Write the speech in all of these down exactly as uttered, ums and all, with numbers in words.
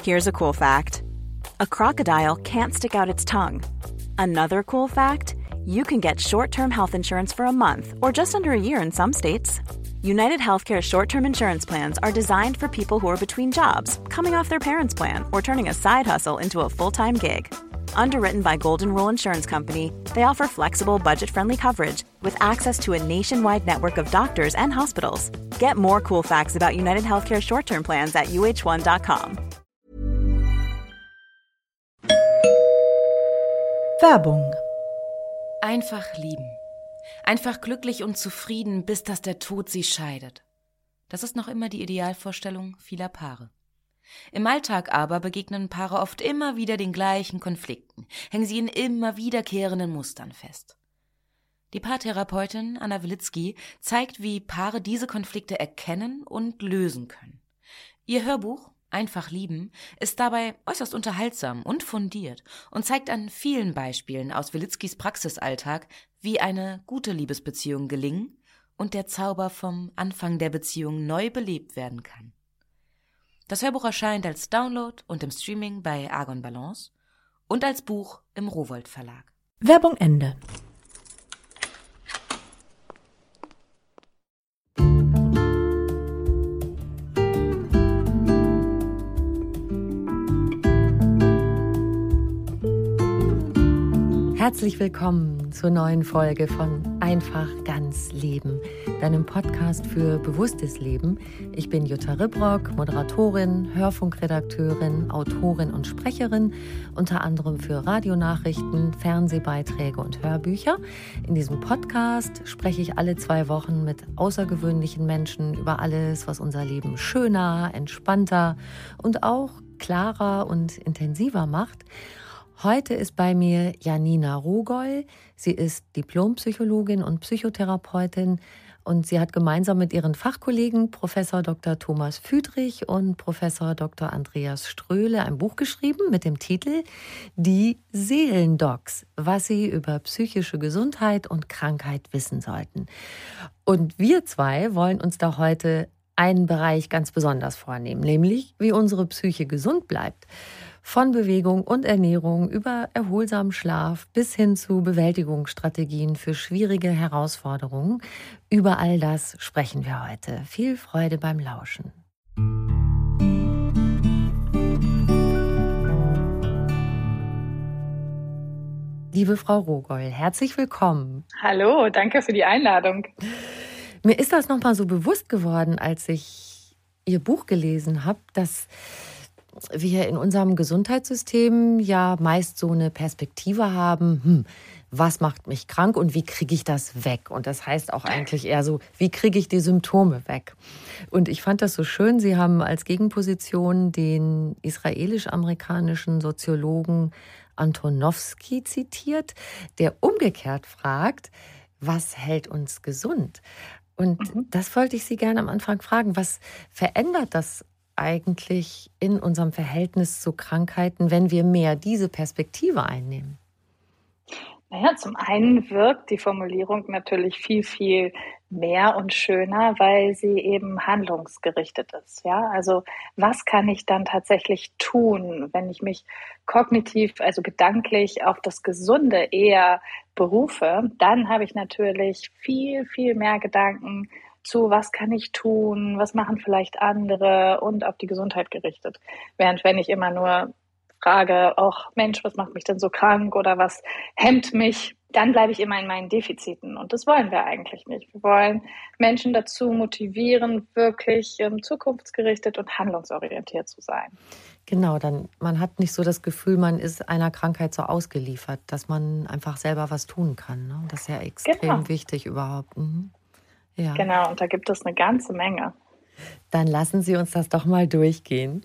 Here's a cool fact. A crocodile can't stick out its tongue. Another cool fact, you can get short-term health insurance for a month or just under a year in some states. United Healthcare short-term insurance plans are designed for people who are between jobs, coming off their parents' plan, or turning a side hustle into a full-time gig. Underwritten by Golden Rule Insurance Company, they offer flexible, budget-friendly coverage with access to a nationwide network of doctors and hospitals. Get more cool facts about United Healthcare short-term plans at u h one dot com. Werbung. Einfach lieben. Einfach glücklich und zufrieden, bis dass der Tod sie scheidet. Das ist noch immer die Idealvorstellung vieler Paare. Im Alltag aber begegnen Paare oft immer wieder den gleichen Konflikten, hängen sie in immer wiederkehrenden Mustern fest. Die Paartherapeutin Anna Wilitzki zeigt, wie Paare diese Konflikte erkennen und lösen können. Ihr Hörbuch Einfach lieben ist dabei äußerst unterhaltsam und fundiert und zeigt an vielen Beispielen aus Wilitzkis Praxisalltag, wie eine gute Liebesbeziehung gelingen und der Zauber vom Anfang der Beziehung neu belebt werden kann. Das Hörbuch erscheint als Download und im Streaming bei Argon Balance und als Buch im Rowohlt Verlag. Werbung Ende. Herzlich willkommen zur neuen Folge von Einfach ganz Leben, deinem Podcast für bewusstes Leben. Ich bin Jutta Ribrock, Moderatorin, Hörfunkredakteurin, Autorin und Sprecherin, unter anderem für Radionachrichten, Fernsehbeiträge und Hörbücher. In diesem Podcast spreche ich alle zwei Wochen mit außergewöhnlichen Menschen über alles, was unser Leben schöner, entspannter und auch klarer und intensiver macht. Heute ist bei mir Janina Rugol. Sie ist Diplompsychologin und Psychotherapeutin und sie hat gemeinsam mit ihren Fachkollegen Professor Doktor Thomas Füdrich und Professor Doktor Andreas Ströhle ein Buch geschrieben mit dem Titel Die Seelendocs, was Sie über psychische Gesundheit und Krankheit wissen sollten. Und wir zwei wollen uns da heute einen Bereich ganz besonders vornehmen, nämlich wie unsere Psyche gesund bleibt. Von Bewegung und Ernährung über erholsamen Schlaf bis hin zu Bewältigungsstrategien für schwierige Herausforderungen. Über all das sprechen wir heute. Viel Freude beim Lauschen. Liebe Frau Rugol, herzlich willkommen. Hallo, danke für die Einladung. Mir ist das nochmal so bewusst geworden, als ich Ihr Buch gelesen habe, dass wir in unserem Gesundheitssystem ja meist so eine Perspektive haben, hm, was macht mich krank und wie kriege ich das weg? Und das heißt auch eigentlich eher so, wie kriege ich die Symptome weg? Und ich fand das so schön, Sie haben als Gegenposition den israelisch-amerikanischen Soziologen Antonowski zitiert, der umgekehrt fragt, was hält uns gesund? Und mhm. das wollte ich Sie gerne am Anfang fragen, was verändert das eigentlich in unserem Verhältnis zu Krankheiten, wenn wir mehr diese Perspektive einnehmen? Naja, zum einen wirkt die Formulierung natürlich viel, viel mehr und schöner, weil sie eben handlungsgerichtet ist. Ja, also was kann ich dann tatsächlich tun, wenn ich mich kognitiv, also gedanklich auf das Gesunde eher berufe? Dann habe ich natürlich viel, viel mehr Gedanken zu, was kann ich tun, was machen vielleicht andere und auf die Gesundheit gerichtet. Während wenn ich immer nur frage, ach Mensch, was macht mich denn so krank oder was hemmt mich, dann bleibe ich immer in meinen Defiziten. Und das wollen wir eigentlich nicht. Wir wollen Menschen dazu motivieren, wirklich ähm, zukunftsgerichtet und handlungsorientiert zu sein. Genau, dann man hat nicht so das Gefühl, man ist einer Krankheit so ausgeliefert, dass man einfach selber was tun kann. Ne? Das ist ja extrem genau. wichtig überhaupt. Mhm. Ja. Genau, und da gibt es eine ganze Menge. Dann lassen Sie uns das doch mal durchgehen.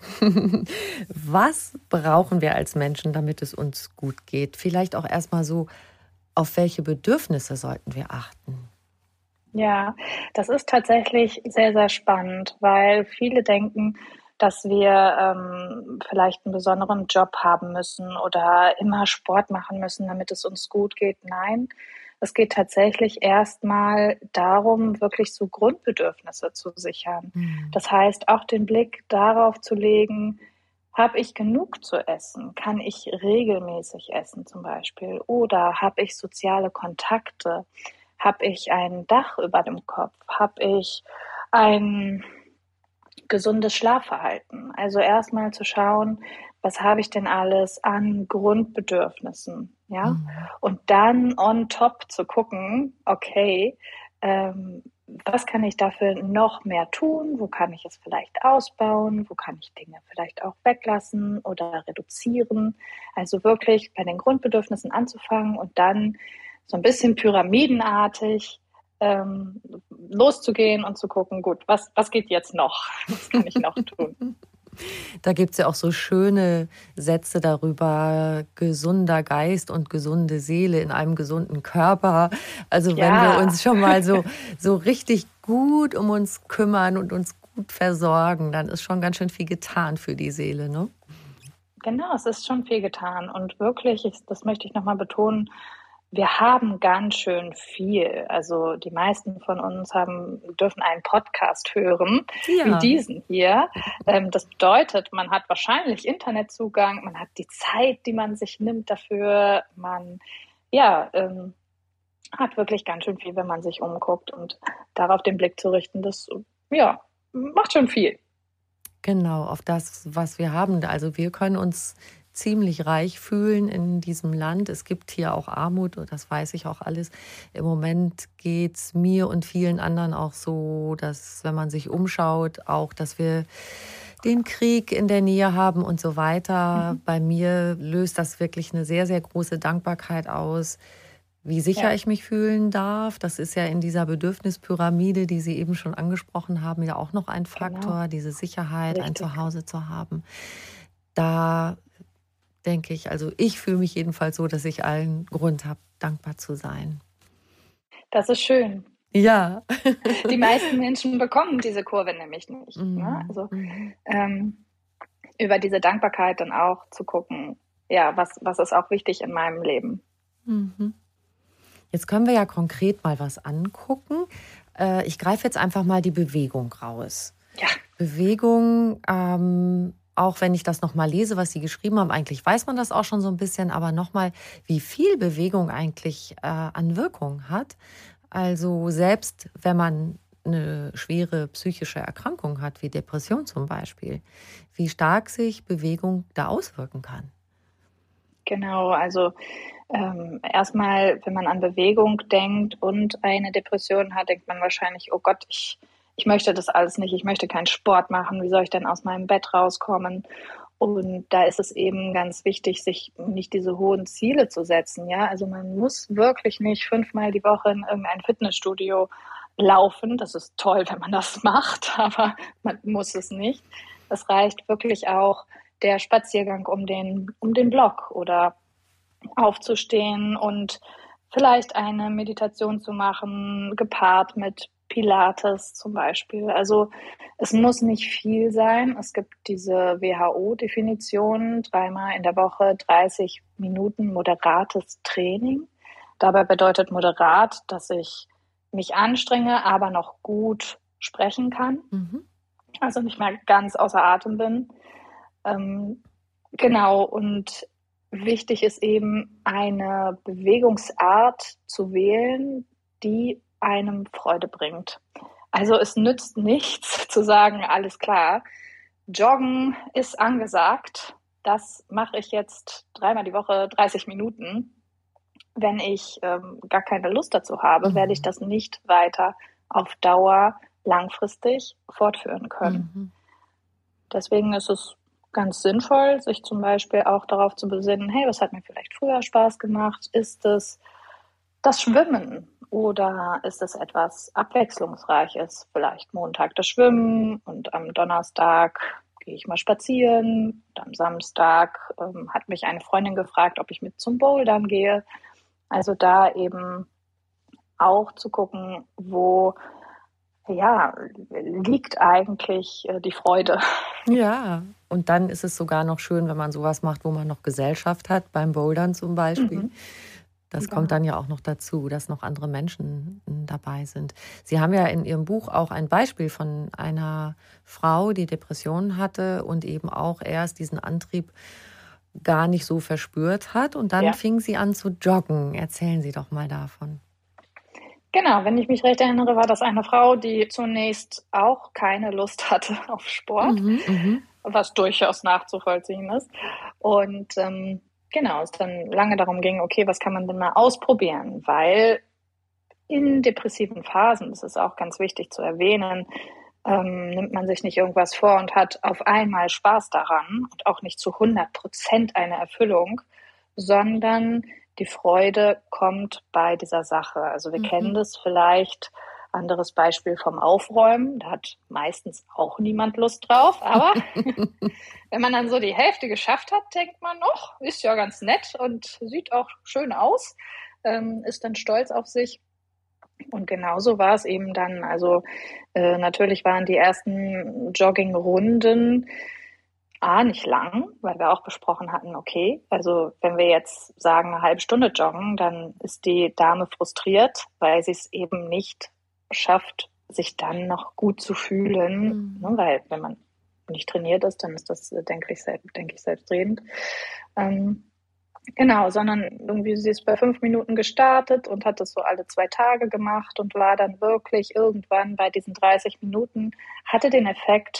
Was brauchen wir als Menschen, damit es uns gut geht? Vielleicht auch erstmal so, auf welche Bedürfnisse sollten wir achten? Ja, das ist tatsächlich sehr, sehr spannend, weil viele denken, dass wir ähm, vielleicht einen besonderen Job haben müssen oder immer Sport machen müssen, damit es uns gut geht. Nein, es geht tatsächlich erstmal darum, wirklich so Grundbedürfnisse zu sichern. Mhm. Das heißt, auch den Blick darauf zu legen, Habe ich genug zu essen? Kann ich regelmäßig essen zum Beispiel? Oder habe ich soziale Kontakte? Habe ich ein Dach über dem Kopf? Habe ich ein gesundes Schlafverhalten? Also erstmal zu schauen, was habe ich denn alles an Grundbedürfnissen? Ja? Mhm. Und dann on top zu gucken, okay, ähm, was kann ich dafür noch mehr tun? Wo kann ich es vielleicht ausbauen? Wo kann ich Dinge vielleicht auch weglassen oder reduzieren? Also wirklich bei den Grundbedürfnissen anzufangen und dann so ein bisschen pyramidenartig ähm, loszugehen und zu gucken, gut, was, was geht jetzt noch? Was kann ich noch tun? Da gibt es ja auch so schöne Sätze darüber, gesunder Geist und gesunde Seele in einem gesunden Körper. Also wenn Ja. wir uns schon mal so, so richtig gut um uns kümmern und uns gut versorgen, dann ist schon ganz schön viel getan für die Seele, ne? Genau, es ist schon viel getan. Und wirklich, ich, das möchte ich nochmal betonen, wir haben ganz schön viel. Also die meisten von uns haben, dürfen einen Podcast hören, Ja. wie diesen hier. Ähm, das bedeutet, man hat wahrscheinlich Internetzugang, man hat die Zeit, die man sich nimmt dafür. Man ja, ähm, hat wirklich ganz schön viel, wenn man sich umguckt. Und darauf den Blick zu richten, das ja, macht schon viel. Genau, auf das, was wir haben. Also wir können uns ziemlich reich fühlen in diesem Land. Es gibt hier auch Armut, und das weiß ich auch alles. Im Moment geht es mir und vielen anderen auch so, dass, wenn man sich umschaut, auch, dass wir den Krieg in der Nähe haben und so weiter. Mhm. Bei mir löst das wirklich eine sehr, sehr große Dankbarkeit aus, wie sicher ja. ich mich fühlen darf. Das ist ja in dieser Bedürfnispyramide, die Sie eben schon angesprochen haben, ja auch noch ein Faktor, genau. diese Sicherheit, Richtig. ein Zuhause zu haben. Da denke ich, also ich fühle mich jedenfalls so, dass ich allen Grund habe, dankbar zu sein. Das ist schön. Ja. Die meisten Menschen bekommen diese Kurve nämlich nicht. Mhm. Ne? Also mhm. ähm, über diese Dankbarkeit dann auch zu gucken, ja, was, was ist auch wichtig in meinem Leben. Mhm. Jetzt können wir ja konkret mal was angucken. Äh, ich greife jetzt einfach mal die Bewegung raus. Ja. Bewegung, ähm, auch wenn ich das nochmal lese, was Sie geschrieben haben, eigentlich weiß man das auch schon so ein bisschen, aber nochmal, wie viel Bewegung eigentlich äh, an Wirkung hat. Also selbst wenn man eine schwere psychische Erkrankung hat, wie Depression zum Beispiel, wie stark sich Bewegung da auswirken kann. Genau, also ähm, erstmal, wenn man an Bewegung denkt und eine Depression hat, denkt man wahrscheinlich, oh Gott, ich Ich möchte das alles nicht, ich möchte keinen Sport machen, wie soll ich denn aus meinem Bett rauskommen? Und da ist es eben ganz wichtig, sich nicht diese hohen Ziele zu setzen. Ja, also man muss wirklich nicht fünfmal die Woche in irgendein Fitnessstudio laufen. Das ist toll, wenn man das macht, aber man muss es nicht. Es reicht wirklich auch der Spaziergang um den, um den Block oder aufzustehen und vielleicht eine Meditation zu machen, gepaart mit Pilates zum Beispiel. Also es muss nicht viel sein. Es gibt diese W H O-Definition, dreimal in der Woche dreißig Minuten moderates Training. Dabei bedeutet moderat, dass ich mich anstrenge, aber noch gut sprechen kann. Mhm. Also nicht mehr ganz außer Atem bin. Ähm, genau, und wichtig ist eben, eine Bewegungsart zu wählen, die einem Freude bringt. Also es nützt nichts zu sagen, alles klar, Joggen ist angesagt, das mache ich jetzt dreimal die Woche dreißig Minuten. Wenn ich ähm, gar keine Lust dazu habe, mhm. werde ich das nicht weiter auf Dauer langfristig fortführen können. Mhm. Deswegen ist es ganz sinnvoll, sich zum Beispiel auch darauf zu besinnen, hey, was hat mir vielleicht früher Spaß gemacht? Ist es das Schwimmen oder ist es etwas Abwechslungsreiches? Vielleicht Montag das Schwimmen und am Donnerstag gehe ich mal spazieren. Und am Samstag ähm, hat mich eine Freundin gefragt, ob ich mit zum Bouldern gehe. Also da eben auch zu gucken, wo ja, liegt eigentlich äh, die Freude. Ja, und dann ist es sogar noch schön, wenn man sowas macht, wo man noch Gesellschaft hat, beim Bouldern zum Beispiel. Mhm. Das Ja. kommt dann ja auch noch dazu, dass noch andere Menschen dabei sind. Sie haben ja in Ihrem Buch auch ein Beispiel von einer Frau, die Depressionen hatte und eben auch erst diesen Antrieb gar nicht so verspürt hat. Und dann Ja. fing sie an zu joggen. Erzählen Sie doch mal davon. Genau, wenn ich mich recht erinnere, war das eine Frau, die zunächst auch keine Lust hatte auf Sport, Mhm, mhm. was durchaus nachzuvollziehen ist. Und ähm, genau, es dann lange darum ging, okay, was kann man denn mal ausprobieren? Weil in depressiven Phasen, das ist auch ganz wichtig zu erwähnen, ähm, nimmt man sich nicht irgendwas vor und hat auf einmal Spaß daran und auch nicht zu hundert Prozent eine Erfüllung, sondern die Freude kommt bei dieser Sache. Also wir Mhm. kennen das vielleicht, anderes Beispiel vom Aufräumen, da hat meistens auch niemand Lust drauf, aber wenn man dann so die Hälfte geschafft hat, denkt man noch, ist ja ganz nett und sieht auch schön aus, ähm, ist dann stolz auf sich. Und genauso war es eben dann. Also äh, natürlich waren die ersten Joggingrunden A, nicht lang, weil wir auch besprochen hatten, okay, also wenn wir jetzt sagen, eine halbe Stunde joggen, dann ist die Dame frustriert, weil sie es eben nicht schafft, sich dann noch gut zu fühlen. Mhm. Ne, weil wenn man nicht trainiert ist, dann ist das, denke ich, selbst, denke ich selbstredend. Ähm, Genau, sondern irgendwie sie ist bei fünf Minuten gestartet und hat das so alle zwei Tage gemacht und war dann wirklich irgendwann bei diesen dreißig Minuten, hatte den Effekt,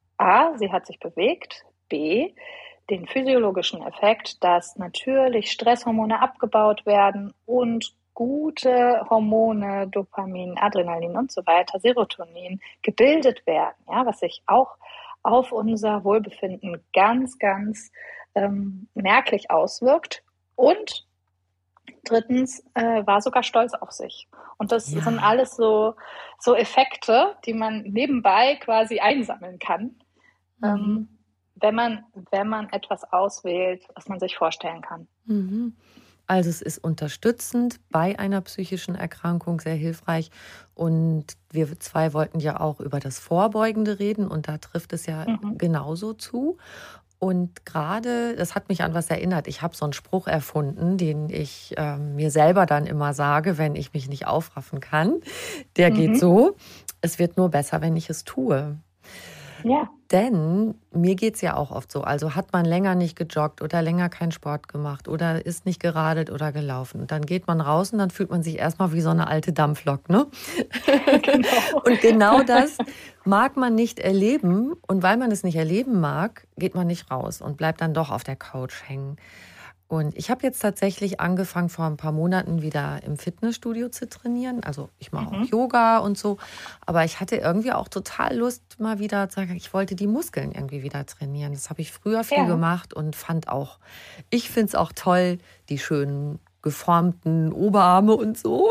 A, sie hat sich bewegt, B, den physiologischen Effekt, dass natürlich Stresshormone abgebaut werden und gute Hormone, Dopamin, Adrenalin und so weiter, Serotonin gebildet werden, ja, was sich auch auf unser Wohlbefinden ganz, ganz ähm, merklich auswirkt. Und drittens äh, war sogar stolz auf sich. Und das Ja. sind alles so, so Effekte, die man nebenbei quasi einsammeln kann, Mhm. ähm, wenn man, wenn man etwas auswählt, was man sich vorstellen kann. Mhm. Also es ist unterstützend bei einer psychischen Erkrankung sehr hilfreich. Und wir zwei wollten ja auch über das Vorbeugende reden und da trifft es ja Mhm. genauso zu. Und gerade, das hat mich an was erinnert. Ich habe so einen Spruch erfunden, den ich äh, mir selber dann immer sage, wenn ich mich nicht aufraffen kann. Der Mhm. geht so: Es wird nur besser, wenn ich es tue. Ja. Denn mir geht es ja auch oft so. Also hat man länger nicht gejoggt oder länger keinen Sport gemacht oder ist nicht geradelt oder gelaufen. Und dann geht man raus und dann fühlt man sich erstmal wie so eine alte Dampflok, ne? Genau. Und genau das mag man nicht erleben. Und weil man es nicht erleben mag, geht man nicht raus und bleibt dann doch auf der Couch hängen. Und ich habe jetzt tatsächlich angefangen, vor ein paar Monaten wieder im Fitnessstudio zu trainieren. Also ich mache auch Mhm. Yoga und so. Aber ich hatte irgendwie auch total Lust, mal wieder zu sagen, ich wollte die Muskeln irgendwie wieder trainieren. Das habe ich früher viel Ja. gemacht und fand auch, ich finde es auch toll, die schönen geformten Oberarme und so.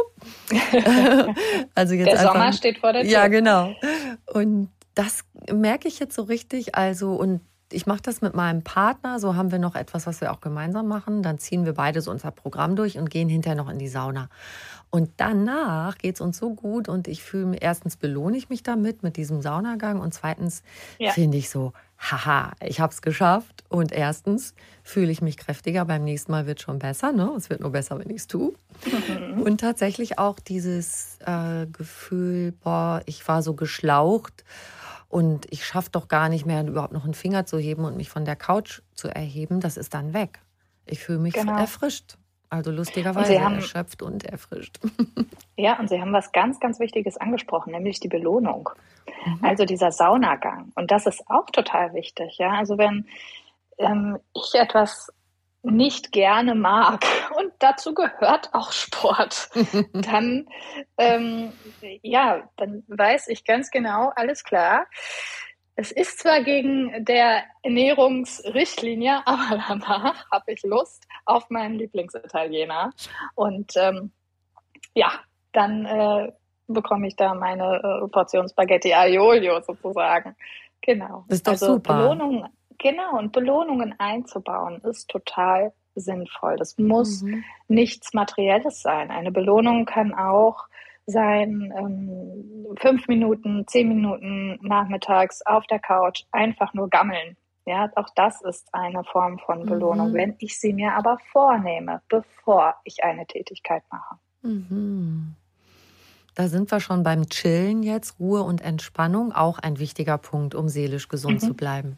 Also jetzt Der einfach, Sommer steht vor der Tür. ja, genau. Und das merke ich jetzt so richtig. Also, und ich mache das mit meinem Partner. So haben wir noch etwas, was wir auch gemeinsam machen. Dann ziehen wir beide so unser Programm durch und gehen hinterher noch in die Sauna. Und danach geht es uns so gut und ich fühle mich, erstens belohne ich mich damit, mit diesem Saunagang, und zweitens Ja. finde ich so, haha, ich habe es geschafft. Und erstens fühle ich mich kräftiger, beim nächsten Mal wird es schon besser, ne? Es wird nur besser, wenn ich es tue. Mhm. Und tatsächlich auch dieses äh, Gefühl, boah, ich war so geschlaucht und ich schaffe doch gar nicht mehr, überhaupt noch einen Finger zu heben und mich von der Couch zu erheben, das ist dann weg. Ich fühle mich Genau. erfrischt. Also Und lustigerweise Sie haben, erschöpft und erfrischt. ja, und Sie haben was ganz, ganz Wichtiges angesprochen, nämlich die Belohnung. Mhm. Also dieser Saunagang. Und das ist auch total wichtig. Ja, also wenn ähm, ich etwas nicht gerne mag und dazu gehört auch Sport, dann ähm, ja, dann weiß ich ganz genau, alles klar. Es ist zwar gegen der Ernährungsrichtlinie, aber danach habe ich Lust auf meinen Lieblingsitaliener. Und ähm, ja, dann äh, bekomme ich da meine äh, Portion Spaghetti Aiolio sozusagen. Genau. Das ist doch Also super. Belohnungen, genau, und Belohnungen einzubauen ist total sinnvoll. Das muss Mhm. nichts Materielles sein. Eine Belohnung kann auch sein, ähm, fünf Minuten, zehn Minuten nachmittags auf der Couch einfach nur gammeln. Ja, auch das ist eine Form von Belohnung, Mhm. wenn ich sie mir aber vornehme, bevor ich eine Tätigkeit mache. Mhm. Da sind wir schon beim Chillen jetzt. Ruhe und Entspannung, auch ein wichtiger Punkt, um seelisch gesund zu Mhm. bleiben.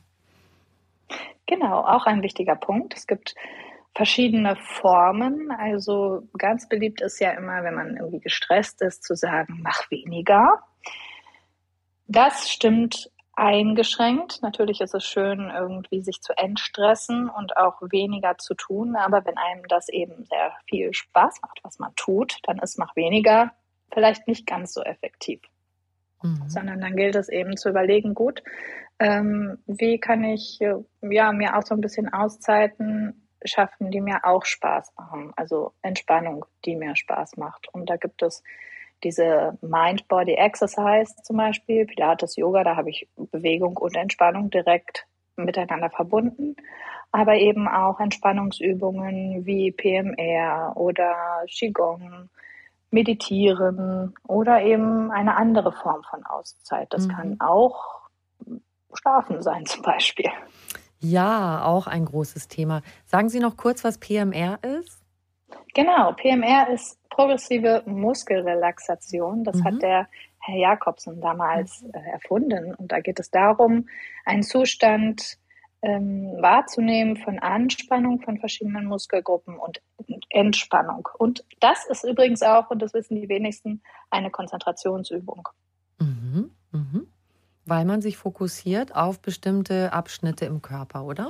Genau, auch ein wichtiger Punkt. Es gibt verschiedene Formen. Also ganz beliebt ist ja immer, wenn man irgendwie gestresst ist, zu sagen, mach weniger. Das stimmt eingeschränkt. Natürlich ist es schön, irgendwie sich zu entstressen und auch weniger zu tun. Aber wenn einem das eben sehr viel Spaß macht, was man tut, dann ist mach weniger vielleicht nicht ganz so effektiv. Mhm. Sondern dann gilt es eben zu überlegen, gut, ähm, wie kann ich äh, ja, mir auch so ein bisschen Auszeiten schaffen, die mir auch Spaß machen. Also Entspannung, die mir Spaß macht. Und da gibt es diese Mind-Body-Exercise zum Beispiel, Pilates, Yoga, da habe ich Bewegung und Entspannung direkt miteinander verbunden. Aber eben auch Entspannungsübungen wie P M R oder Qigong, Meditieren oder eben eine andere Form von Auszeit. Das kann Mhm. auch Schlafen sein zum Beispiel. Ja, auch ein großes Thema. Sagen Sie noch kurz, was P M R ist? Genau, P M R ist progressive Muskelrelaxation. Das hat Mhm. der Herr Jakobsen damals äh, erfunden. Und da geht es darum, einen Zustand ähm, wahrzunehmen von Anspannung von verschiedenen Muskelgruppen und Entspannung. Und das ist übrigens auch, und das wissen die wenigsten, eine Konzentrationsübung. Mhm. Mhm. Weil man sich fokussiert auf bestimmte Abschnitte im Körper, oder?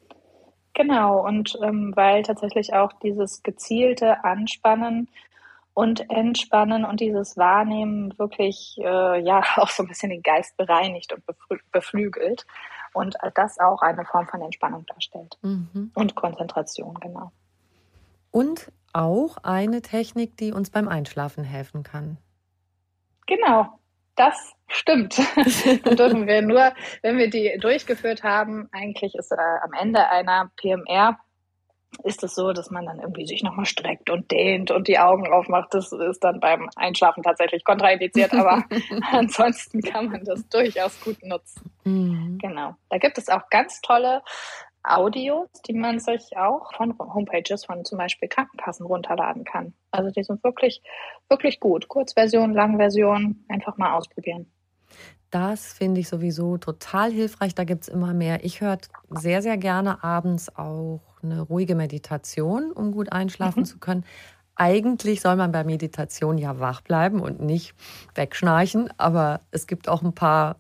Genau, und ähm, weil tatsächlich auch dieses gezielte Anspannen und Entspannen und dieses Wahrnehmen wirklich äh, ja auch so ein bisschen den Geist bereinigt und beflü- beflügelt und das auch eine Form von Entspannung darstellt Mhm. und Konzentration, genau. Und auch eine Technik, die uns beim Einschlafen helfen kann. Genau, das stimmt. Dann dürfen wir nur, wenn wir die durchgeführt haben, eigentlich ist äh, am Ende einer P M R ist es so, dass man dann irgendwie sich nochmal streckt und dehnt und die Augen aufmacht. Das ist dann beim Einschlafen tatsächlich kontraindiziert, aber ansonsten kann man das durchaus gut nutzen. Mhm. Genau. Da gibt es auch ganz tolle Audios, die man sich auch von Homepages von zum Beispiel Krankenkassen runterladen kann. Also die sind wirklich, wirklich gut. Kurzversion, Langversion, einfach mal ausprobieren. Das finde ich sowieso total hilfreich. Da gibt es immer mehr. Ich höre sehr, sehr gerne abends auch eine ruhige Meditation, um gut einschlafen Mhm. zu können. Eigentlich soll man bei Meditation ja wach bleiben und nicht wegschnarchen, aber es gibt auch ein paar,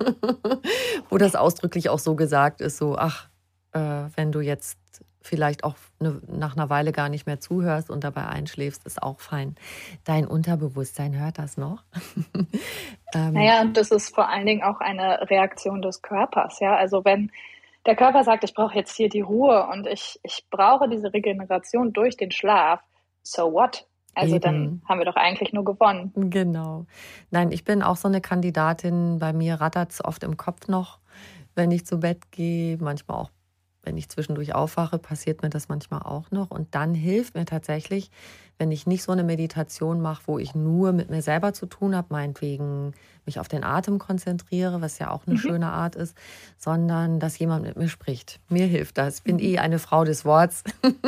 wo das ausdrücklich auch so gesagt ist, so, ach, äh, wenn du jetzt vielleicht auch ne, nach einer Weile gar nicht mehr zuhörst und dabei einschläfst, ist auch fein. Dein Unterbewusstsein hört das noch. ähm, Naja, und das ist vor allen Dingen auch eine Reaktion des Körpers. Ja, also wenn der Körper sagt, ich brauche jetzt hier die Ruhe und ich, ich brauche diese Regeneration durch den Schlaf, so what? Also dann Eben. haben wir doch eigentlich nur gewonnen. Genau. Nein, ich bin auch so eine Kandidatin. Bei mir rattert es oft im Kopf noch, wenn ich zu Bett gehe. Manchmal auch, wenn ich zwischendurch aufwache, passiert mir das manchmal auch noch. Und dann hilft mir tatsächlich, wenn ich nicht so eine Meditation mache, wo ich nur mit mir selber zu tun habe, meinetwegen mich auf den Atem konzentriere, was ja auch eine Mhm. schöne Art ist, sondern dass jemand mit mir spricht. Mir hilft das. Ich bin eh eine Frau des Worts.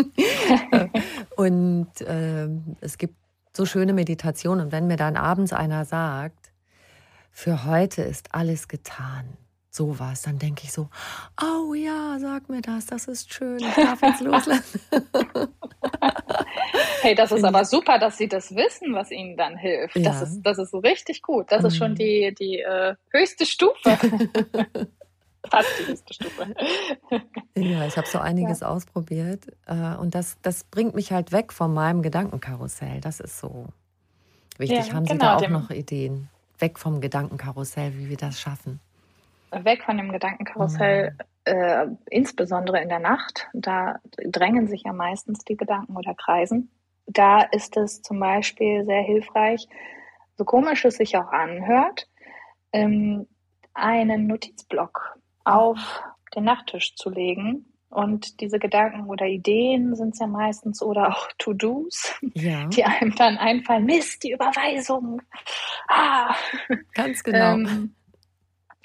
Und ähm, es gibt so schöne Meditationen. Und wenn mir dann abends einer sagt, für heute ist alles getan, sowas, dann denke ich so, oh ja, sag mir das, das ist schön, ich darf jetzt loslassen. Hey, das ist Finde aber ich- super, dass Sie das wissen, was Ihnen dann hilft. Das Ja. ist, das ist richtig gut. Das ist schon Mhm. die, die äh, höchste Stufe. Fast die höchste Stufe. Ja, ich habe so einiges ausprobiert äh, und das, das bringt mich halt weg von meinem Gedankenkarussell. Das ist so wichtig. Ja, Haben Sie genau, da auch dem- noch Ideen? Weg vom Gedankenkarussell, wie wir das schaffen? Weg von dem Gedankenkarussell, äh, insbesondere in der Nacht. Da drängen sich ja meistens die Gedanken oder kreisen. Da ist es zum Beispiel sehr hilfreich, so komisch es sich auch anhört, ähm, einen Notizblock auf den Nachttisch zu legen. Und diese Gedanken oder Ideen sind es ja meistens oder auch To-Dos, Ja, die einem dann einfallen. Mist, die Überweisung. Ah. ganz genau. Ähm,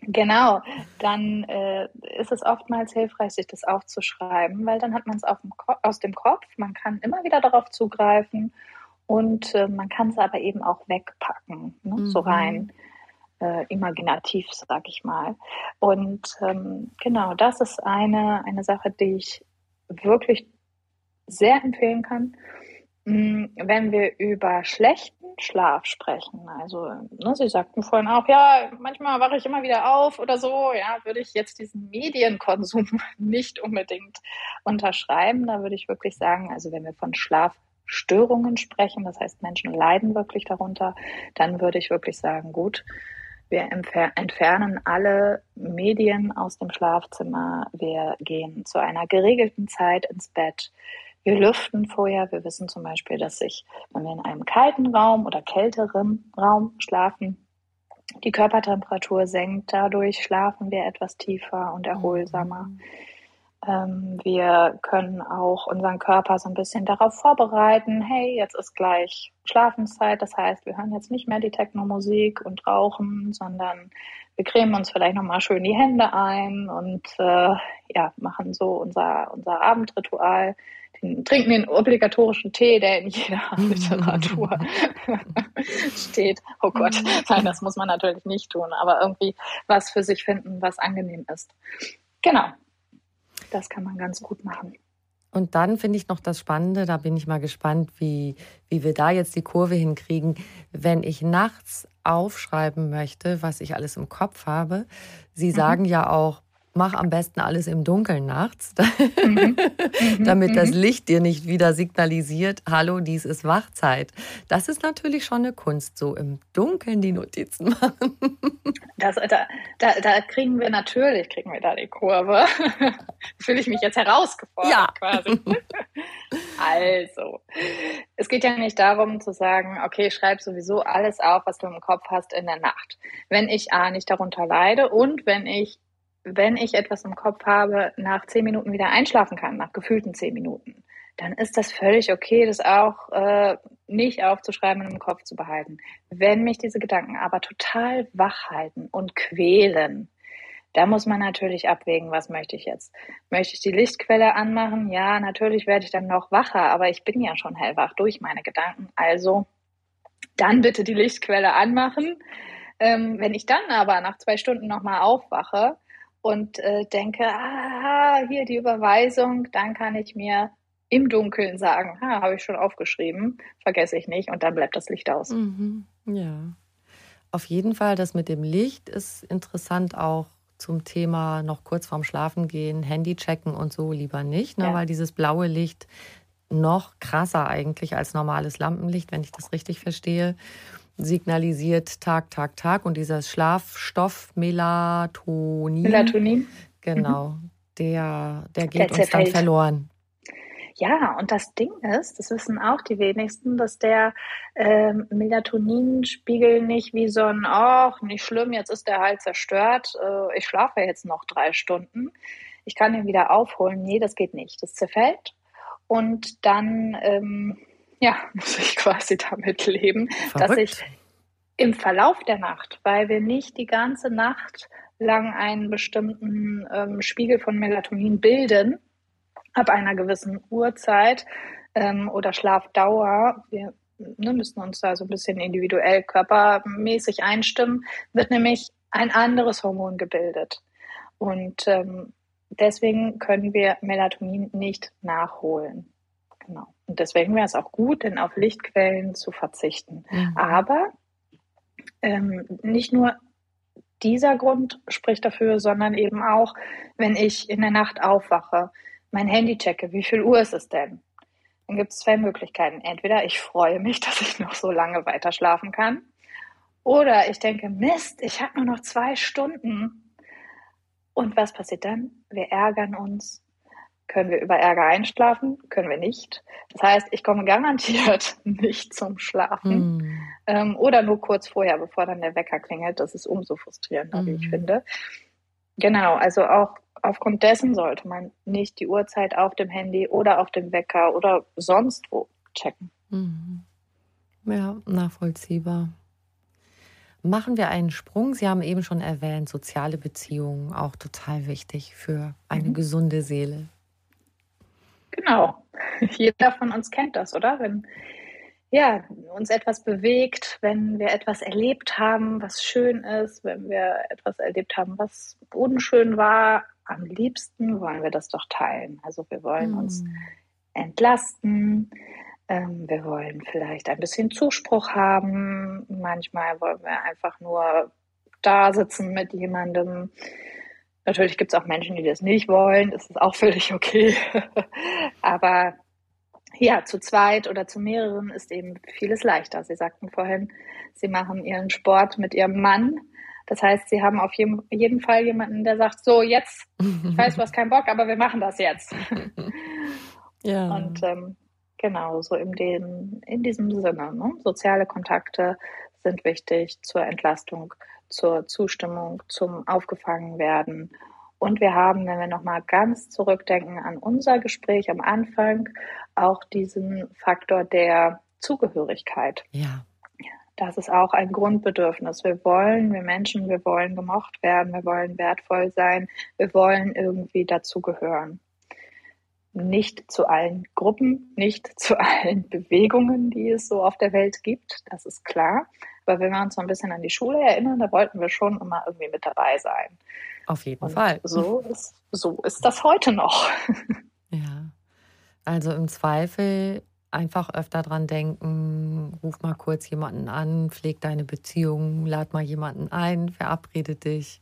Genau, dann äh, ist es oftmals hilfreich, sich das aufzuschreiben, weil dann hat man es auf dem Ko- aus dem Kopf, man kann immer wieder darauf zugreifen und äh, man kann es aber eben auch wegpacken, ne? So rein äh, imaginativ, sag ich mal. Und ähm, genau, das ist eine, eine Sache, die ich wirklich sehr empfehlen kann. Wenn wir über schlechten Schlaf sprechen, also ne, Sie sagten vorhin auch, ja, manchmal wache ich immer wieder auf oder so, ja, würde ich jetzt diesen Medienkonsum nicht unbedingt unterschreiben. Da würde ich wirklich sagen, also wenn wir von Schlafstörungen sprechen, das heißt, Menschen leiden wirklich darunter, dann würde ich wirklich sagen, gut, wir entfer- entfernen alle Medien aus dem Schlafzimmer, wir gehen zu einer geregelten Zeit ins Bett. Wir lüften vorher. Wir wissen zum Beispiel, dass sich, wenn wir in einem kalten Raum oder kälteren Raum schlafen, die Körpertemperatur senkt. Dadurch schlafen wir etwas tiefer und erholsamer. Mhm. Ähm, wir können auch unseren Körper so ein bisschen darauf vorbereiten, hey, jetzt ist gleich Schlafenszeit. Das heißt, wir hören jetzt nicht mehr die Techno-Musik und rauchen, sondern wir cremen uns vielleicht nochmal schön die Hände ein und äh, ja, machen so unser, unser Abendritual. Den, trinken den obligatorischen Tee, der in jeder Literatur steht. Oh Gott, nein, das muss man natürlich nicht tun, aber irgendwie was für sich finden, was angenehm ist. Genau, das kann man ganz gut machen. Und dann finde ich noch das Spannende, da bin ich mal gespannt, wie, wie wir da jetzt die Kurve hinkriegen, wenn ich nachts aufschreiben möchte, was ich alles im Kopf habe. Sie mhm. sagen ja auch, mach am besten alles im Dunkeln nachts, mhm. damit mhm. das Licht dir nicht wieder signalisiert, hallo, dies ist Wachzeit. Das ist natürlich schon eine Kunst, so im Dunkeln die Notizen machen. Das, da, da, da kriegen wir natürlich, kriegen wir da die Kurve. Fühle ich mich jetzt herausgefordert ja. quasi. Also, es geht ja nicht darum zu sagen, okay, schreib sowieso alles auf, was du im Kopf hast in der Nacht. Wenn ich A, nicht darunter leide und wenn ich wenn ich etwas im Kopf habe, nach zehn Minuten wieder einschlafen kann, nach gefühlten zehn Minuten, dann ist das völlig okay, das auch äh, nicht aufzuschreiben und im Kopf zu behalten. Wenn mich diese Gedanken aber total wach halten und quälen, da muss man natürlich abwägen, was möchte ich jetzt? Möchte ich die Lichtquelle anmachen? Ja, natürlich werde ich dann noch wacher, aber ich bin ja schon hellwach durch meine Gedanken. Also dann bitte die Lichtquelle anmachen. Ähm, wenn ich dann aber nach zwei Stunden nochmal aufwache, und äh, denke, ah, hier die Überweisung, dann kann ich mir im Dunkeln sagen, ha, habe ich schon aufgeschrieben, vergesse ich nicht und dann bleibt das Licht aus. Mhm. Ja, auf jeden Fall, das mit dem Licht ist interessant auch zum Thema noch kurz vorm Schlafen gehen, Handy checken und so lieber nicht, ne, ja. weil dieses blaue Licht noch krasser eigentlich als normales Lampenlicht, wenn ich das richtig verstehe, signalisiert Tag, Tag, Tag. Und dieser Schlafstoff Melatonin, Melatonin. genau, mhm. der, der geht der uns dann verloren. Ja, und das Ding ist, das wissen auch die wenigsten, dass der ähm, Melatoninspiegel nicht wie so ein, ach, nicht schlimm, jetzt ist der halt zerstört, äh, ich schlafe jetzt noch drei Stunden, ich kann ihn wieder aufholen. Nee, das geht nicht. Das zerfällt und dann ähm, ja, muss ich quasi damit leben, Verrückt. dass ich im Verlauf der Nacht, weil wir nicht die ganze Nacht lang einen bestimmten ähm, Spiegel von Melatonin bilden, ab einer gewissen Uhrzeit ähm, oder Schlafdauer, wir ne, müssen uns da so ein bisschen individuell körpermäßig einstimmen, wird nämlich ein anderes Hormon gebildet. Und ähm, deswegen können wir Melatonin nicht nachholen. Genau. Und deswegen wäre es auch gut, denn auf Lichtquellen zu verzichten. Mhm. Aber ähm, nicht nur dieser Grund spricht dafür, sondern eben auch, wenn ich in der Nacht aufwache, mein Handy checke, wie viel Uhr ist es denn? Dann gibt es zwei Möglichkeiten. Entweder ich freue mich, dass ich noch so lange weiter schlafen kann, oder ich denke, Mist, ich habe nur noch zwei Stunden. Und was passiert dann? Wir ärgern uns. Können wir über Ärger einschlafen? Können wir nicht. Das heißt, ich komme garantiert nicht zum Schlafen. Mm. Ähm, oder nur kurz vorher, bevor dann der Wecker klingelt. Das ist umso frustrierender, mm. wie ich finde. Genau, also auch aufgrund dessen sollte man nicht die Uhrzeit auf dem Handy oder auf dem Wecker oder sonst wo checken. Mm. Ja, nachvollziehbar. Machen wir einen Sprung. Sie haben eben schon erwähnt, soziale Beziehungen, auch total wichtig für eine Mhm. gesunde Seele. Genau. Jeder von uns kennt das, oder? Wenn ja, uns etwas bewegt, wenn wir etwas erlebt haben, was schön ist, wenn wir etwas erlebt haben, was unschön war, am liebsten wollen wir das doch teilen. Also wir wollen uns Hm. entlasten, ähm, wir wollen vielleicht ein bisschen Zuspruch haben, manchmal wollen wir einfach nur da sitzen mit jemandem. Natürlich gibt es auch Menschen, die das nicht wollen, das ist auch völlig okay. Aber ja, zu zweit oder zu mehreren ist eben vieles leichter. Sie sagten vorhin, Sie machen Ihren Sport mit Ihrem Mann. Das heißt, Sie haben auf jeden, jeden Fall jemanden, der sagt, so jetzt, ich weiß, du hast keinen Bock, aber wir machen das jetzt. Ja. Und ähm, genau, so in, dem, in diesem Sinne. Ne? Soziale Kontakte sind wichtig zur Entlastung, zur Zustimmung, zum Aufgefangenwerden. Und wir haben, wenn wir nochmal ganz zurückdenken an unser Gespräch am Anfang, auch diesen Faktor der Zugehörigkeit. Ja. Das ist auch ein Grundbedürfnis. Wir wollen, wir Menschen, wir wollen gemocht werden, wir wollen wertvoll sein, wir wollen irgendwie dazugehören. Nicht zu allen Gruppen, nicht zu allen Bewegungen, die es so auf der Welt gibt, das ist klar. Aber wenn wir uns so ein bisschen an die Schule erinnern, da wollten wir schon immer irgendwie mit dabei sein. Auf jeden Und Fall. so ist, so ist das heute noch. Ja. Also im Zweifel einfach öfter dran denken, ruf mal kurz jemanden an, pfleg deine Beziehung, lad mal jemanden ein, verabrede dich.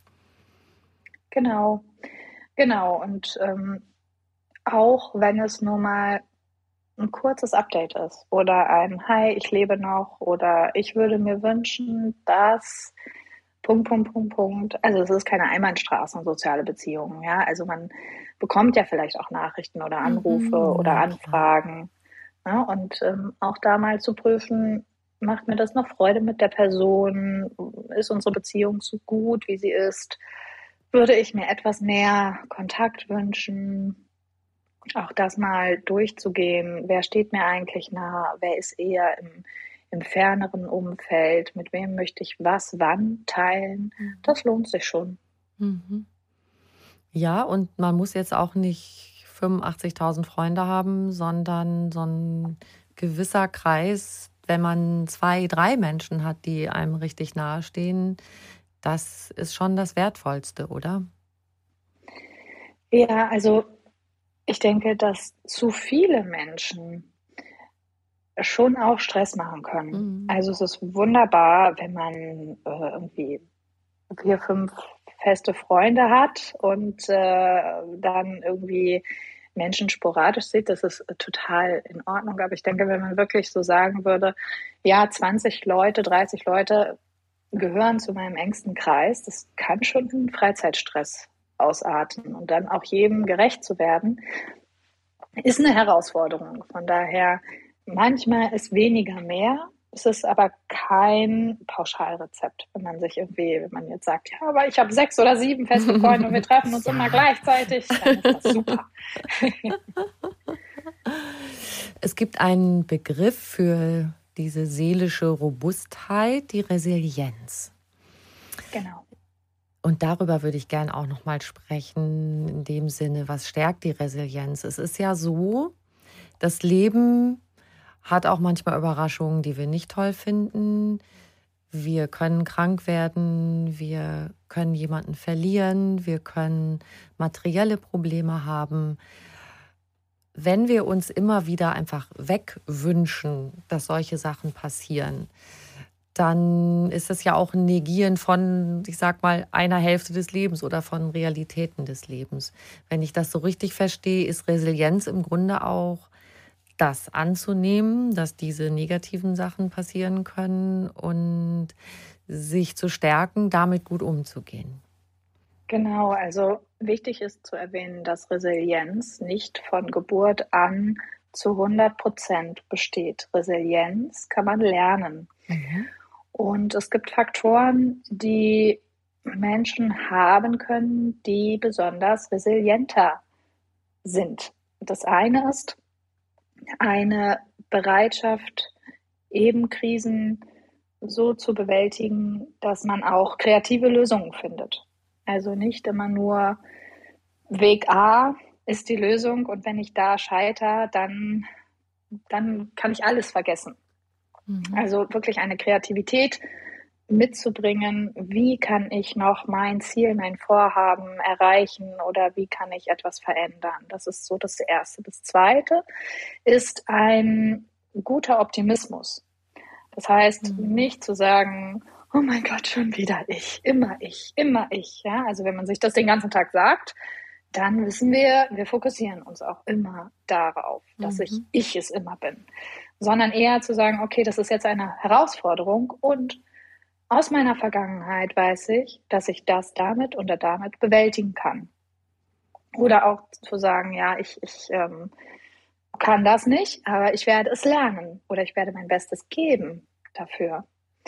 Genau, genau. Und ähm, auch wenn es nur mal ein kurzes Update ist oder ein Hi, ich lebe noch oder ich würde mir wünschen, dass Punkt, Punkt, Punkt, Punkt. Also es ist keine Einbahnstraße in soziale Beziehungen, ja. Also man bekommt ja vielleicht auch Nachrichten oder Anrufe Mhm, oder ja, klar. Anfragen. Ja, und ähm, auch da mal zu prüfen, macht mir das noch Freude mit der Person? Ist unsere Beziehung so gut, wie sie ist? Würde ich mir etwas mehr Kontakt wünschen? Auch das mal durchzugehen. Wer steht mir eigentlich nah? Wer ist eher im, im ferneren Umfeld? Mit wem möchte ich was wann teilen? Das lohnt sich schon. Mhm. Ja, und man muss jetzt auch nicht fünfundachtzigtausend Freunde haben, sondern so ein gewisser Kreis, wenn man zwei, drei Menschen hat, die einem richtig nahestehen, das ist schon das Wertvollste, oder? Ja, also ich denke, dass zu viele Menschen schon auch Stress machen können. Mhm. Also es ist wunderbar, wenn man äh, irgendwie vier, fünf feste Freunde hat und äh, dann irgendwie Menschen sporadisch sieht, das ist total in Ordnung. Aber ich denke, wenn man wirklich so sagen würde, ja, zwanzig Leute, dreißig Leute gehören zu meinem engsten Kreis, das kann schon in Freizeitstress ausarten. Und dann auch jedem gerecht zu werden, ist eine Herausforderung. Von daher, manchmal ist weniger mehr. Es ist aber kein Pauschalrezept, wenn man sich irgendwie, wenn man jetzt sagt, ja, aber ich habe sechs oder sieben feste Freunde und wir treffen uns Ja. immer gleichzeitig, dann ist das super. Es gibt einen Begriff für diese seelische Robustheit, die Resilienz. Genau. Und darüber würde ich gerne auch noch mal sprechen, in dem Sinne, was stärkt die Resilienz? Es ist ja so, das Leben hat auch manchmal Überraschungen, die wir nicht toll finden. Wir können krank werden, wir können jemanden verlieren, wir können materielle Probleme haben. Wenn wir uns immer wieder einfach wegwünschen, dass solche Sachen passieren, dann ist es ja auch ein Negieren von, ich sag mal, einer Hälfte des Lebens oder von Realitäten des Lebens. Wenn ich das so richtig verstehe, ist Resilienz im Grunde auch das anzunehmen, dass diese negativen Sachen passieren können und sich zu stärken, damit gut umzugehen. Genau, also wichtig ist zu erwähnen, dass Resilienz nicht von Geburt an zu hundert Prozent besteht. Resilienz kann man lernen. Mhm. Und es gibt Faktoren, die Menschen haben können, die besonders resilienter sind. Das eine ist eine Bereitschaft, eben Krisen so zu bewältigen, dass man auch kreative Lösungen findet. Also nicht immer nur Weg A ist die Lösung und wenn ich da scheitere, dann, dann kann ich alles vergessen. Mhm. Also wirklich eine Kreativität mitzubringen, wie kann ich noch mein Ziel, mein Vorhaben erreichen oder wie kann ich etwas verändern. Das ist so das Erste. Das Zweite ist ein guter Optimismus. Das heißt, mhm. nicht zu sagen, oh mein Gott, schon wieder ich, immer ich, immer ich. Ja? Also wenn man sich das den ganzen Tag sagt, dann wissen wir, wir fokussieren uns auch immer darauf, dass mhm. ich ich es immer bin. Sondern eher zu sagen, okay, das ist jetzt eine Herausforderung und aus meiner Vergangenheit weiß ich, dass ich das damit oder damit bewältigen kann. Oder auch zu sagen, ja, ich, ich ähm, kann das nicht, aber ich werde es lernen oder ich werde mein Bestes geben dafür.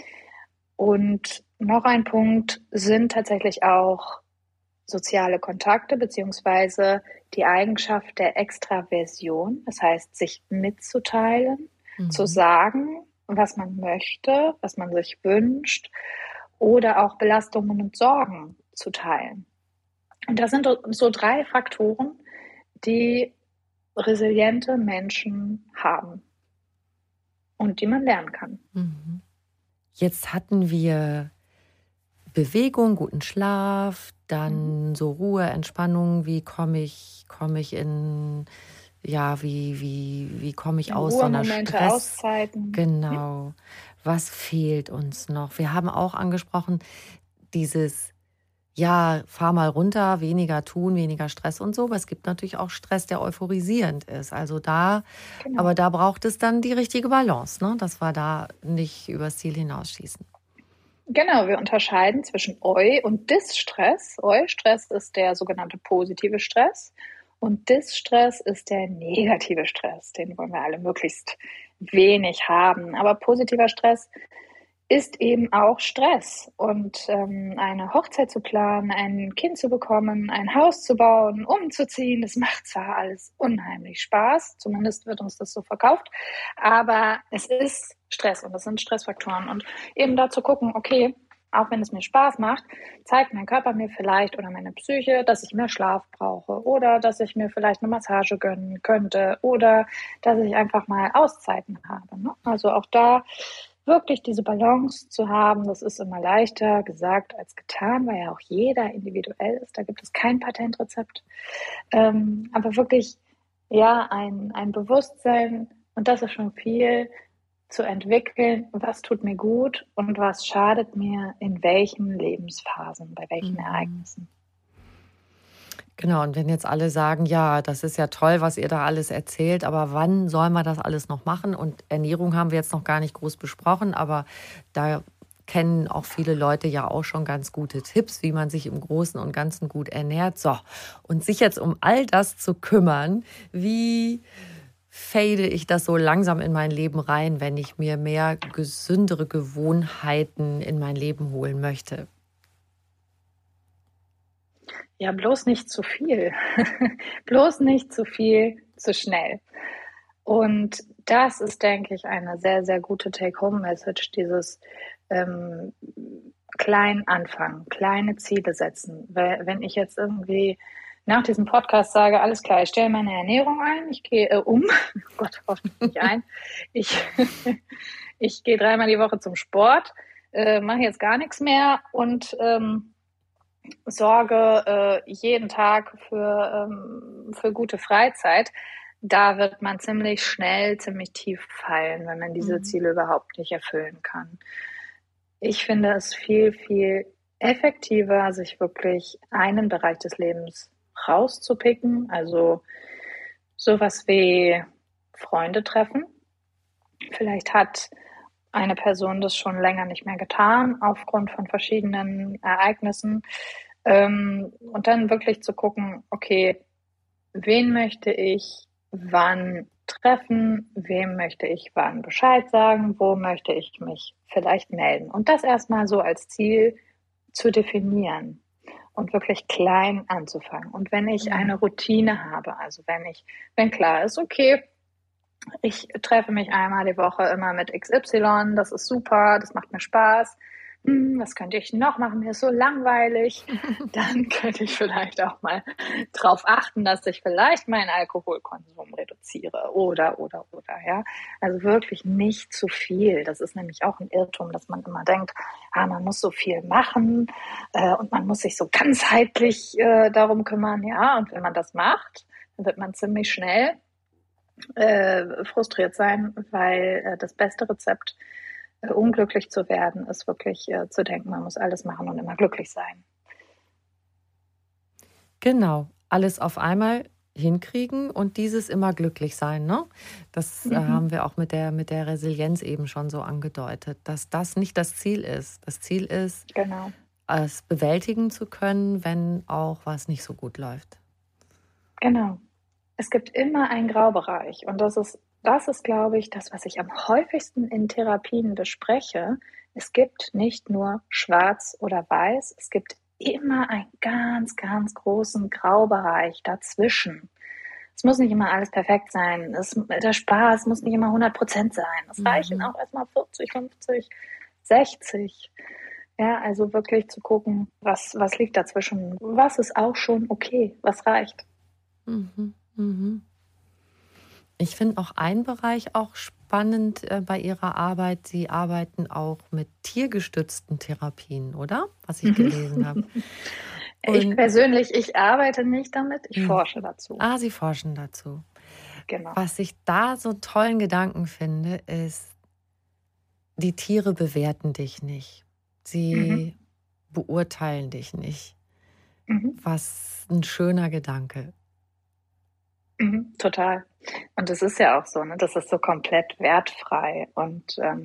Und noch ein Punkt sind tatsächlich auch soziale Kontakte beziehungsweise die Eigenschaft der Extraversion, das heißt, sich mitzuteilen, mhm. zu sagen, was man möchte, was man sich wünscht oder auch Belastungen und Sorgen zu teilen. Und das sind so drei Faktoren, die resiliente Menschen haben und die man lernen kann. Jetzt hatten wir Bewegung, guten Schlaf, dann so Ruhe, Entspannung, wie komme ich, komme ich in... Ja, wie, wie, wie komme ich aus so einer Stress? Auszeiten. Genau. Was fehlt uns noch? Wir haben auch angesprochen, dieses, ja, fahr mal runter, weniger tun, weniger Stress und so. Aber es gibt natürlich auch Stress, der euphorisierend ist. Also da, genau. aber da braucht es dann die richtige Balance, ne? Dass wir da nicht übers Ziel hinausschießen. Genau, wir unterscheiden zwischen Eu- und Distress. Eu-Stress ist der sogenannte positive Stress. Und Distress ist der negative Stress, den wollen wir alle möglichst wenig haben. Aber positiver Stress ist eben auch Stress. Und ähm, eine Hochzeit zu planen, ein Kind zu bekommen, ein Haus zu bauen, umzuziehen, das macht zwar alles unheimlich Spaß, zumindest wird uns das so verkauft, aber es ist Stress und das sind Stressfaktoren. Und eben da zu gucken, okay, auch wenn es mir Spaß macht, zeigt mein Körper mir vielleicht oder meine Psyche, dass ich mehr Schlaf brauche oder dass ich mir vielleicht eine Massage gönnen könnte oder dass ich einfach mal Auszeiten habe. Ne? Also auch da wirklich diese Balance zu haben, das ist immer leichter gesagt als getan, weil ja auch jeder individuell ist. Da gibt es kein Patentrezept. Ähm, aber wirklich, ja, ein, ein Bewusstsein, und das ist schon viel, zu entwickeln, was tut mir gut und was schadet mir in welchen Lebensphasen, bei welchen mhm. Ereignissen. Genau, und wenn jetzt alle sagen, ja, das ist ja toll, was ihr da alles erzählt, aber wann soll man das alles noch machen? Und Ernährung haben wir jetzt noch gar nicht groß besprochen, aber da kennen auch viele Leute ja auch schon ganz gute Tipps, wie man sich im Großen und Ganzen gut ernährt. So, und sich jetzt um all das zu kümmern, wie fade ich das so langsam in mein Leben rein, wenn ich mir mehr gesündere Gewohnheiten in mein Leben holen möchte? Ja, bloß nicht zu viel. Bloß nicht zu viel, zu schnell. Und das ist, denke ich, eine sehr, sehr gute Take-Home-Message, dieses ähm, klein anfangen, kleine Ziele setzen. Weil wenn ich jetzt irgendwie nach diesem Podcast sage, alles klar, ich stelle meine Ernährung ein, ich gehe äh, um, oh Gott, hoffentlich nicht ein, ich, ich gehe dreimal die Woche zum Sport, äh, mache jetzt gar nichts mehr und ähm, sorge äh, jeden Tag für, ähm, für gute Freizeit, da wird man ziemlich schnell, ziemlich tief fallen, wenn man diese mhm. Ziele überhaupt nicht erfüllen kann. Ich finde es viel, viel effektiver, sich wirklich einen Bereich des Lebens rauszupicken, also sowas wie Freunde treffen. Vielleicht hat eine Person das schon länger nicht mehr getan, aufgrund von verschiedenen Ereignissen. Ähm, und dann wirklich zu gucken, okay, wen möchte ich wann treffen, wem möchte ich wann Bescheid sagen, wo möchte ich mich vielleicht melden. Und das erstmal so als Ziel zu definieren und wirklich klein anzufangen. Und wenn ich eine Routine habe, also wenn ich, wenn klar ist, okay, ich treffe mich einmal die Woche immer mit X Y, das ist super, das macht mir Spaß. Hm, was könnte ich noch machen? Mir ist so langweilig. Dann könnte ich vielleicht auch mal darauf achten, dass ich vielleicht meinen Alkoholkonsum reduziere oder, oder, oder, ja. Also wirklich nicht zu viel. Das ist nämlich auch ein Irrtum, dass man immer denkt, ah, man muss so viel machen äh, und man muss sich so ganzheitlich äh, darum kümmern, ja. Und wenn man das macht, dann wird man ziemlich schnell äh, frustriert sein, weil äh, das beste Rezept, äh, unglücklich zu werden, ist wirklich äh, zu denken, man muss alles machen und immer glücklich sein. Genau, alles auf einmal hinkriegen und dieses immer glücklich sein, ne? Das äh, Mhm. haben wir auch mit der, mit der Resilienz eben schon so angedeutet, dass das nicht das Ziel ist. Das Ziel ist, Genau. es bewältigen zu können, wenn auch was nicht so gut läuft. Genau. Es gibt immer einen Graubereich und das ist, das ist, glaube ich, das, was ich am häufigsten in Therapien bespreche. Es gibt nicht nur schwarz oder weiß, es gibt immer einen ganz, ganz großen Graubereich dazwischen. Es muss nicht immer alles perfekt sein. Es, der Spaß muss nicht immer hundert Prozent sein. Es reichen auch erstmal vierzig, fünfzig, sechzig. Ja, also wirklich zu gucken, was, was liegt dazwischen. Was ist auch schon okay, was reicht. Mhm, mhm. Ich finde auch einen Bereich auch spannend äh, bei Ihrer Arbeit. Sie arbeiten auch mit tiergestützten Therapien, oder? Was ich gelesen habe. Ich Und persönlich, ich arbeite nicht damit, ich Hm. forsche dazu. ah, Sie forschen dazu. Genau. Was ich da so einen tollen Gedanken finde, ist, die Tiere bewerten dich nicht. Sie Mhm. beurteilen dich nicht. Mhm. Was ein schöner Gedanke. Mhm. Total. Und das ist ja auch so, ne? Das ist so komplett wertfrei. Und ähm,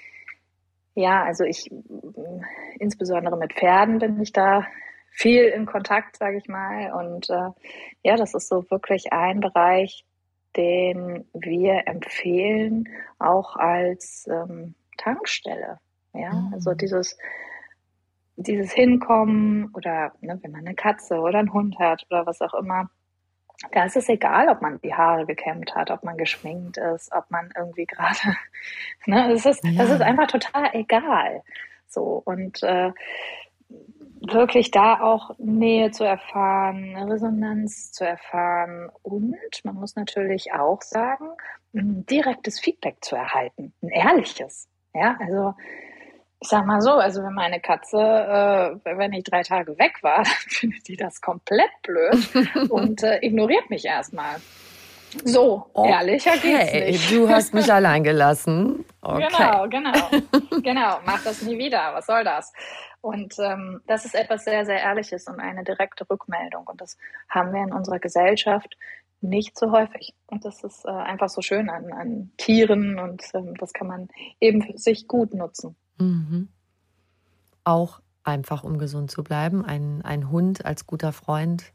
ja, also ich, mm, insbesondere mit Pferden bin ich da viel in Kontakt, sage ich mal. Und äh, ja, das ist so wirklich ein Bereich, den wir empfehlen, auch als ähm, Tankstelle. Ja, also Mhm. dieses, dieses Hinkommen oder ne, wenn man eine Katze oder einen Hund hat oder was auch immer, da ist es egal, ob man die Haare gekämmt hat, ob man geschminkt ist, ob man irgendwie gerade, ne, es ist, das ist Ja. einfach total egal. So, und äh, wirklich da auch Nähe zu erfahren, Resonanz zu erfahren und man muss natürlich auch sagen, ein direktes Feedback zu erhalten, ein ehrliches. Ja, also ich sag mal so, also wenn meine Katze, äh, wenn ich drei Tage weg war, dann findet die das komplett blöd und äh, ignoriert mich erstmal. So, ehrlicher geht's Okay, nicht. du hast mich allein gelassen. Okay. Genau, genau, genau. Mach das nie wieder. Was soll das? Und ähm, das ist etwas sehr, sehr Ehrliches und eine direkte Rückmeldung. Und das haben wir in unserer Gesellschaft nicht so häufig. Und das ist äh, einfach so schön an, an Tieren und ähm, das kann man eben für sich gut nutzen. Mhm. Auch einfach, um gesund zu bleiben, ein, ein Hund als guter Freund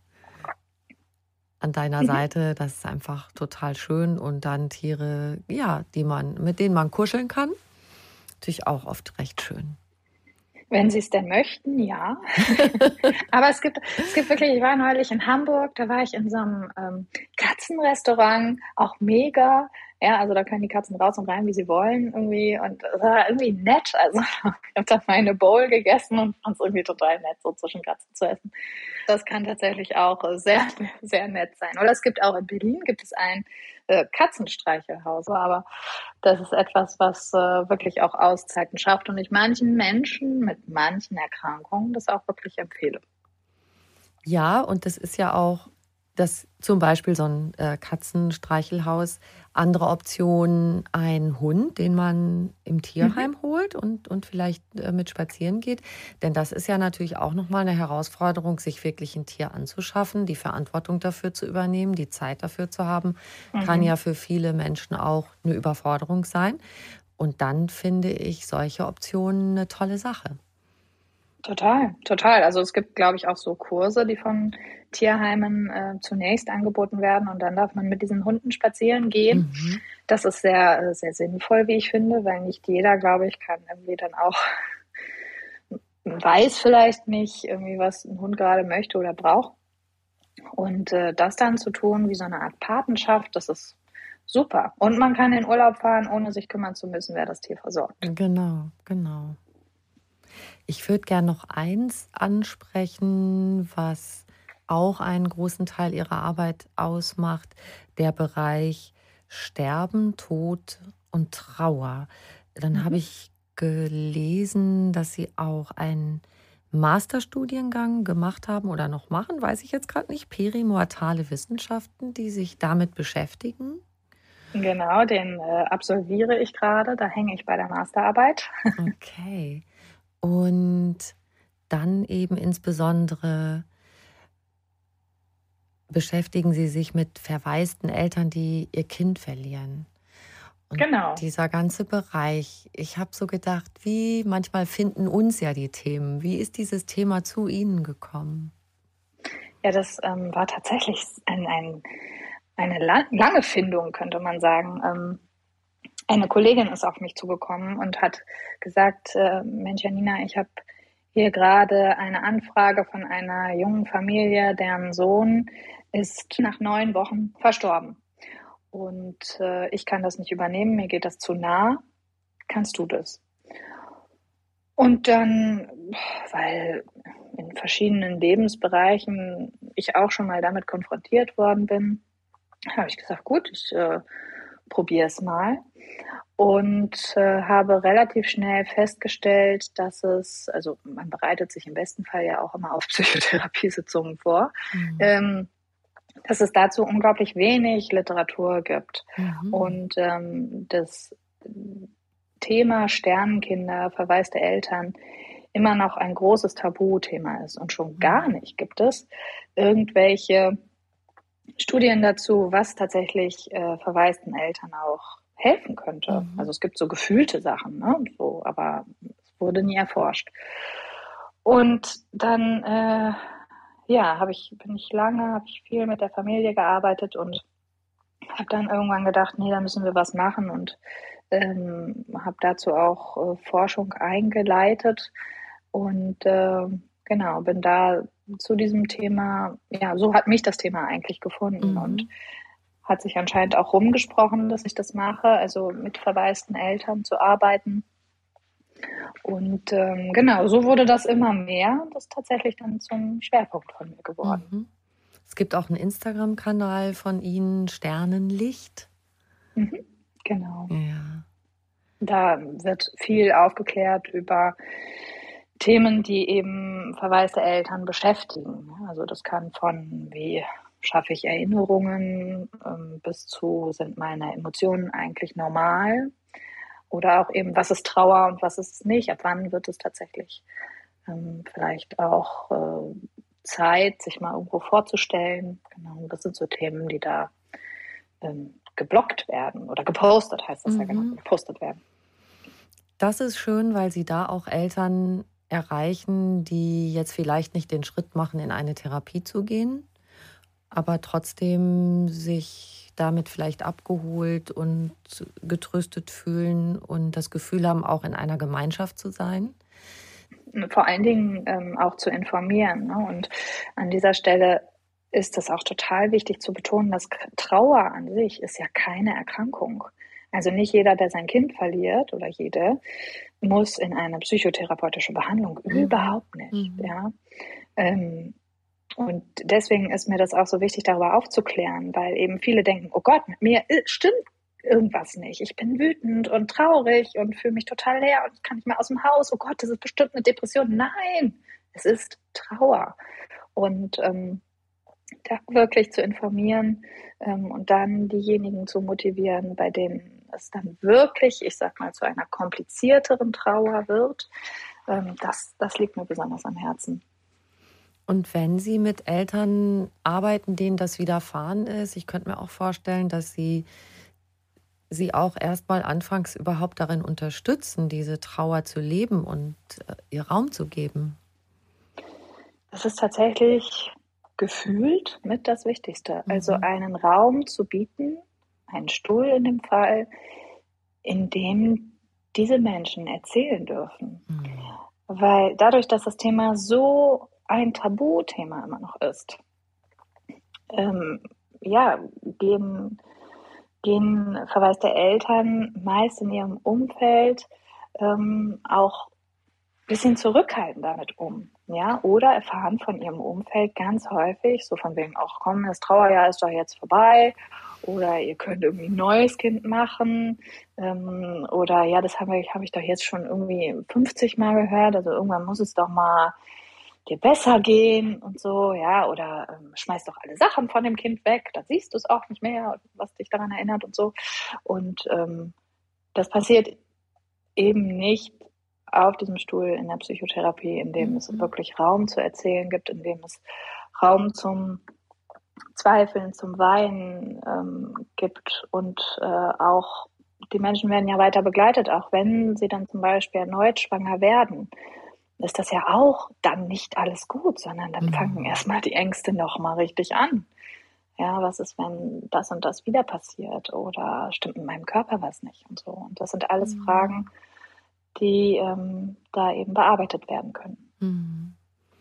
an deiner Mhm. Seite, das ist einfach total schön. Und dann Tiere, ja, die man, mit denen man kuscheln kann, natürlich auch oft recht schön. Wenn Sie es denn möchten, ja. Aber es gibt, es gibt wirklich, ich war neulich in Hamburg, da war ich in so einem ähm, Katzenrestaurant, auch mega. Ja, also da können die Katzen raus und rein, wie sie wollen irgendwie. Und es war irgendwie nett. Also ich habe dann meine Bowl gegessen und fand es irgendwie total nett, so zwischen Katzen zu essen. Das kann tatsächlich auch sehr, sehr nett sein. Oder es gibt auch in Berlin gibt es ein äh, Katzenstreichelhaus. Aber das ist etwas, was äh, wirklich auch Auszeiten schafft und ich manchen Menschen mit manchen Erkrankungen das auch wirklich empfehle. Ja, und das ist ja auch, dass zum Beispiel so ein äh, Katzenstreichelhaus, andere Optionen, ein Hund, den man im Tierheim Mhm. holt und, und vielleicht äh, mit spazieren geht. Denn das ist ja natürlich auch nochmal eine Herausforderung, sich wirklich ein Tier anzuschaffen, die Verantwortung dafür zu übernehmen, die Zeit dafür zu haben, kann Mhm. ja für viele Menschen auch eine Überforderung sein. Und dann finde ich solche Optionen eine tolle Sache. Total, total. Also es gibt, glaube ich, auch so Kurse, die von Tierheimen äh, zunächst angeboten werden und dann darf man mit diesen Hunden spazieren gehen. Mhm. Das ist sehr, sehr sinnvoll, wie ich finde, weil nicht jeder, glaube ich, kann irgendwie dann auch weiß vielleicht nicht irgendwie, was ein Hund gerade möchte oder braucht. Und äh, das dann zu tun, wie so eine Art Patenschaft, das ist super. Und man kann in Urlaub fahren, ohne sich kümmern zu müssen, wer das Tier versorgt. Genau, genau. Ich würde gerne noch eins ansprechen, was auch einen großen Teil Ihrer Arbeit ausmacht, der Bereich Sterben, Tod und Trauer. Dann mhm. habe ich gelesen, dass Sie auch einen Masterstudiengang gemacht haben oder noch machen, weiß ich jetzt gerade nicht, perimortale Wissenschaften, die sich damit beschäftigen. Genau, den äh, absolviere ich gerade, da hänge ich bei der Masterarbeit. Okay. Und dann eben insbesondere beschäftigen Sie sich mit verwaisten Eltern, die ihr Kind verlieren. Und genau. Dieser ganze Bereich, ich habe so gedacht, wie manchmal finden uns ja die Themen. Wie ist dieses Thema zu Ihnen gekommen? Ja, das ähm, war tatsächlich ein, ein, eine la- lange Findung, könnte man sagen. Ähm, eine Kollegin ist auf mich zugekommen und hat gesagt, äh, Mensch, Janina, ich habe hier gerade eine Anfrage von einer jungen Familie, deren Sohn ist nach neun Wochen verstorben. Und äh, ich kann das nicht übernehmen, mir geht das zu nah. Kannst du das? Und dann, weil in verschiedenen Lebensbereichen ich auch schon mal damit konfrontiert worden bin, habe ich gesagt, gut, ich äh, probiere es mal. Und äh, habe relativ schnell festgestellt, dass es, also man bereitet sich im besten Fall ja auch immer auf Psychotherapiesitzungen vor, mhm. ähm, dass es dazu unglaublich wenig Literatur gibt. Mhm. Und ähm, das Thema Sternenkinder, verwaiste Eltern immer noch ein großes Tabuthema ist. Und schon gar nicht gibt es irgendwelche Studien dazu, was tatsächlich äh, verwaisten Eltern auch helfen könnte. Mhm. Also es gibt so gefühlte Sachen, ne? So, aber es wurde nie erforscht. Und dann äh, ja, habe ich, bin ich lange, habe ich viel mit der Familie gearbeitet und habe dann irgendwann gedacht, nee, da müssen wir was machen und ähm, habe dazu auch äh, Forschung eingeleitet und äh, genau, bin da zu diesem Thema, ja, so hat mich das Thema eigentlich gefunden mhm. und hat sich anscheinend auch rumgesprochen, dass ich das mache, also mit verwaisten Eltern zu arbeiten. Und ähm, genau, so wurde das immer mehr und das ist tatsächlich dann zum Schwerpunkt von mir geworden. Mhm. Es gibt auch einen Instagram-Kanal von Ihnen, Sternenlicht. Mhm, genau. Ja. Da wird viel aufgeklärt über Themen, die eben verwaiste Eltern beschäftigen. Also das kann von wie schaffe ich Erinnerungen ähm, bis zu sind meine Emotionen eigentlich normal oder auch eben was ist Trauer und was ist es nicht, ab wann wird es tatsächlich ähm, vielleicht auch äh, Zeit, sich mal irgendwo vorzustellen. Genau, das sind so Themen, die da ähm, geblockt werden oder gepostet, heißt das mhm. ja genau, gepostet werden. Das ist schön, weil Sie da auch Eltern erreichen, die jetzt vielleicht nicht den Schritt machen, in eine Therapie zu gehen, aber trotzdem sich damit vielleicht abgeholt und getröstet fühlen und das Gefühl haben, auch in einer Gemeinschaft zu sein. Vor allen Dingen ähm, auch zu informieren. Ne? Und an dieser Stelle ist es auch total wichtig zu betonen, dass Trauer an sich ist ja keine Erkrankung. Also nicht jeder, der sein Kind verliert oder jede, muss in eine psychotherapeutische Behandlung. Mhm. Überhaupt nicht. Mhm. Ja. Ähm, und deswegen ist mir das auch so wichtig, darüber aufzuklären, weil eben viele denken, oh Gott, mit mir stimmt irgendwas nicht. Ich bin wütend und traurig und fühle mich total leer und kann nicht mehr aus dem Haus. Oh Gott, das ist bestimmt eine Depression. Nein, es ist Trauer. Und ähm, da wirklich zu informieren ähm, und dann diejenigen zu motivieren, bei denen es dann wirklich, ich sag mal, zu einer komplizierteren Trauer wird, ähm, das, das liegt mir besonders am Herzen. Und wenn Sie mit Eltern arbeiten, denen das widerfahren ist, ich könnte mir auch vorstellen, dass Sie sie auch erstmal anfangs überhaupt darin unterstützen, diese Trauer zu leben und äh, ihr Raum zu geben. Das ist tatsächlich gefühlt mit das Wichtigste. Mhm. Also einen Raum zu bieten, einen Stuhl in dem Fall, in dem diese Menschen erzählen dürfen. Mhm. Weil dadurch, dass das Thema so ein Tabuthema immer noch ist, ähm, ja, gehen gehen verwaiste Eltern meist in ihrem Umfeld ähm, auch ein bisschen zurückhaltend damit um, ja, oder erfahren von ihrem Umfeld ganz häufig, so von wegen, ach komm, das Trauerjahr ist doch jetzt vorbei, oder ihr könnt irgendwie ein neues Kind machen, ähm, oder ja, das habe ich, hab ich doch jetzt schon irgendwie fünfzig Mal gehört, also irgendwann muss es doch mal dir besser gehen und so, ja, oder ähm, schmeiß doch alle Sachen von dem Kind weg, dann siehst du es auch nicht mehr, was dich daran erinnert und so. Und ähm, das passiert eben nicht auf diesem Stuhl in der Psychotherapie, in dem mhm. es wirklich Raum zu erzählen gibt, in dem es Raum zum Zweifeln, zum Weinen ähm, gibt und äh, auch die Menschen werden ja weiter begleitet, auch wenn sie dann zum Beispiel erneut schwanger werden, ist das ja auch dann nicht alles gut, sondern dann mhm. fangen erstmal die Ängste nochmal richtig an. Ja, was ist, wenn das und das wieder passiert oder stimmt in meinem Körper was nicht und so. Und das sind alles mhm. Fragen, die ähm, da eben bearbeitet werden können. Mhm.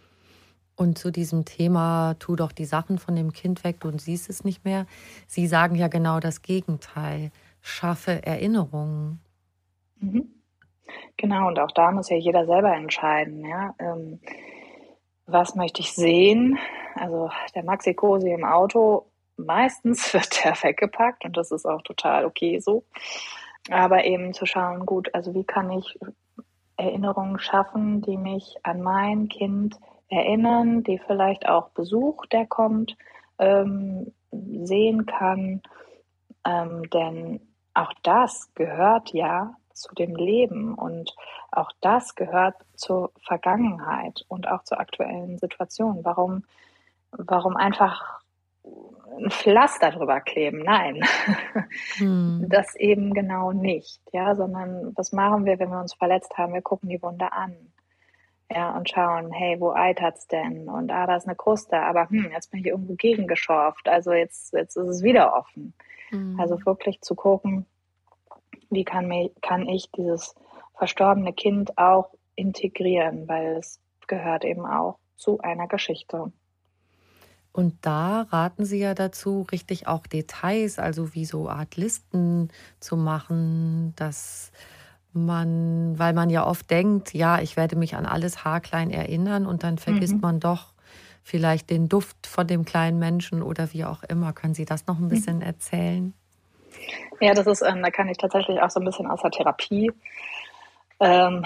Und zu diesem Thema, tu doch die Sachen von dem Kind weg, du siehst es nicht mehr. Sie sagen ja genau das Gegenteil. Schaffe Erinnerungen. Mhm. Genau, und auch da muss ja jeder selber entscheiden, ja. Ähm, was möchte ich sehen? Also der Maxi-Cosi im Auto, meistens wird der weggepackt und das ist auch total okay so. Aber eben zu schauen, gut, also wie kann ich Erinnerungen schaffen, die mich an mein Kind erinnern, die vielleicht auch Besuch, der kommt, ähm, sehen kann. Ähm, denn auch das gehört ja zu dem Leben und auch das gehört zur Vergangenheit und auch zur aktuellen Situation. Warum, warum einfach ein Pflaster drüber kleben? Nein, hm. das eben genau nicht. Ja, sondern was machen wir, wenn wir uns verletzt haben? Wir gucken die Wunde an. Ja, und schauen, hey, wo eitert's denn? Und ah, da ist eine Kruste, aber hm, jetzt bin ich irgendwo gegengeschorft. Also jetzt, jetzt ist es wieder offen. Mhm. Also wirklich zu gucken, wie kann, mich, kann ich dieses verstorbene Kind auch integrieren, weil es gehört eben auch zu einer Geschichte. Und da raten Sie ja dazu, richtig auch Details, also wie so Art Listen zu machen, dass man, weil man ja oft denkt, ja, ich werde mich an alles haarklein erinnern und dann vergisst mhm. man doch vielleicht den Duft von dem kleinen Menschen oder wie auch immer. Können Sie das noch ein bisschen mhm. erzählen? Ja, das ist, ähm, da kann ich tatsächlich auch so ein bisschen aus der Therapie ähm,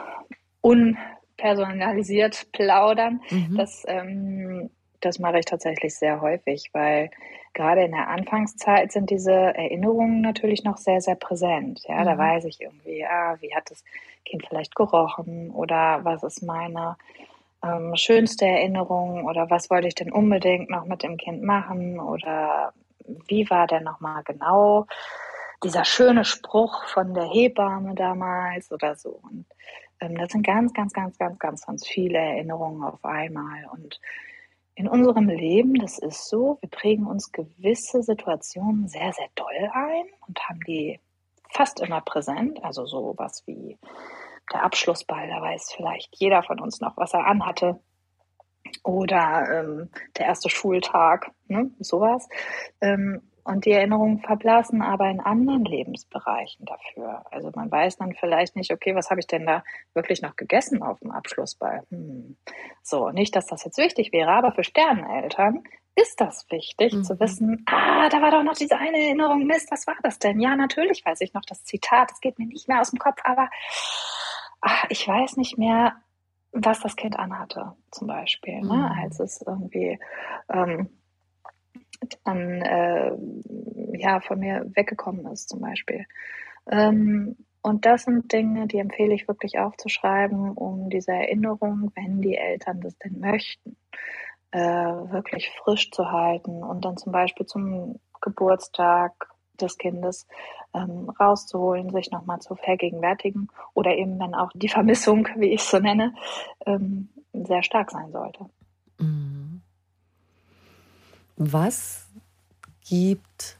unpersonalisiert plaudern. Mhm. Das, ähm, das mache ich tatsächlich sehr häufig, weil gerade in der Anfangszeit sind diese Erinnerungen natürlich noch sehr, sehr präsent. Ja, mhm. Da weiß ich irgendwie, ah, wie hat das Kind vielleicht gerochen oder was ist meine ähm, schönste Erinnerung oder was wollte ich denn unbedingt noch mit dem Kind machen oder wie war der nochmal genau? Dieser schöne Spruch von der Hebamme damals oder so. Und ähm, das sind ganz, ganz, ganz, ganz, ganz, ganz viele Erinnerungen auf einmal. Und in unserem Leben, das ist so, wir prägen uns gewisse Situationen sehr, sehr doll ein und haben die fast immer präsent. Also so was wie der Abschlussball, da weiß vielleicht jeder von uns noch, was er anhatte. Oder ähm, der erste Schultag, ne, sowas. Ähm, und die Erinnerungen verblassen aber in anderen Lebensbereichen dafür. Also man weiß dann vielleicht nicht, okay, was habe ich denn da wirklich noch gegessen auf dem Abschlussball? Hm. So, nicht, dass das jetzt wichtig wäre, aber für Sterneneltern ist das wichtig, mhm. zu wissen, ah, da war doch noch diese eine Erinnerung, Mist, was war das denn? Ja, natürlich weiß ich noch das Zitat, das geht mir nicht mehr aus dem Kopf, aber ach, ich weiß nicht mehr, was das Kind anhatte, zum Beispiel, mhm. ne, als es irgendwie ähm, dann äh, ja, von mir weggekommen ist, zum Beispiel. Ähm, und das sind Dinge, die empfehle ich wirklich aufzuschreiben, um diese Erinnerung, wenn die Eltern das denn möchten, äh, wirklich frisch zu halten und dann zum Beispiel zum Geburtstag des Kindes ähm, rauszuholen, sich nochmal zu vergegenwärtigen oder eben, wenn auch die Vermissung, wie ich es so nenne, ähm, sehr stark sein sollte. Mhm. Was gibt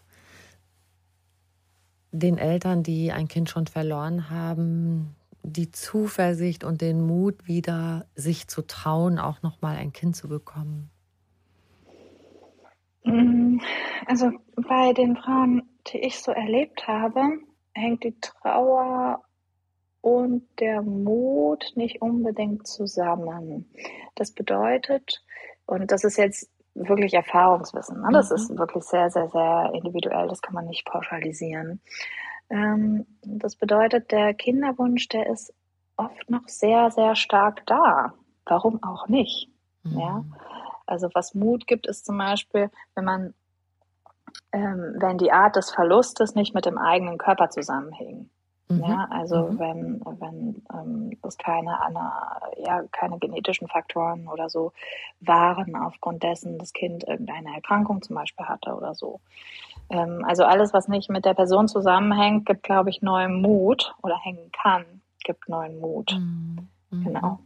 den Eltern, die ein Kind schon verloren haben, die Zuversicht und den Mut, wieder sich zu trauen, auch nochmal ein Kind zu bekommen? Also bei den Frauen die ich so erlebt habe, hängt die Trauer und der Mut nicht unbedingt zusammen. Das bedeutet, und das ist jetzt wirklich Erfahrungswissen, ne? Das mhm. ist wirklich sehr, sehr, sehr individuell, das kann man nicht pauschalisieren. Ähm, das bedeutet, der Kinderwunsch, der ist oft noch sehr, sehr stark da. Warum auch nicht? Mhm. Ja? Also was Mut gibt, ist zum Beispiel, wenn man, ähm, wenn die Art des Verlustes nicht mit dem eigenen Körper zusammenhängt. Mhm. Ja, also mhm. wenn, wenn ähm, es keine, eine, ja, keine genetischen Faktoren oder so waren, aufgrund dessen das Kind irgendeine Erkrankung zum Beispiel hatte oder so. Ähm, also alles, was nicht mit der Person zusammenhängt, gibt, glaube ich, neuen Mut oder hängen kann, gibt neuen Mut. Mhm. Genau.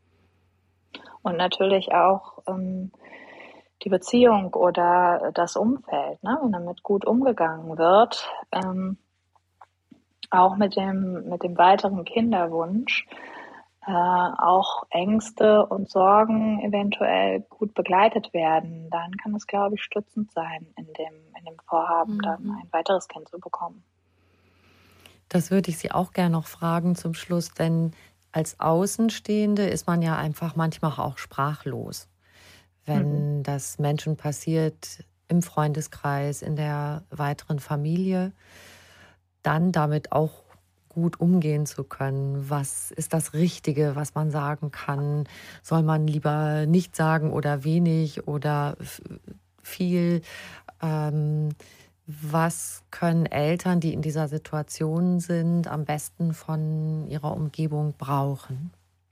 Und natürlich auch ähm, die Beziehung oder das Umfeld, ne? Wenn damit gut umgegangen wird, ähm, auch mit dem, mit dem weiteren Kinderwunsch, äh, auch Ängste und Sorgen eventuell gut begleitet werden, dann kann es, glaube ich, stützend sein, in dem, in dem Vorhaben, mhm. dann ein weiteres Kind zu bekommen. Das würde ich Sie auch gerne noch fragen zum Schluss, denn als Außenstehende ist man ja einfach manchmal auch sprachlos, wenn mhm. das Menschen passiert im Freundeskreis, in der weiteren Familie, dann damit auch gut umgehen zu können. Was ist das Richtige, was man sagen kann? Soll man lieber nicht sagen oder wenig oder viel? Ähm, was können Eltern, die in dieser Situation sind, am besten von ihrer Umgebung brauchen?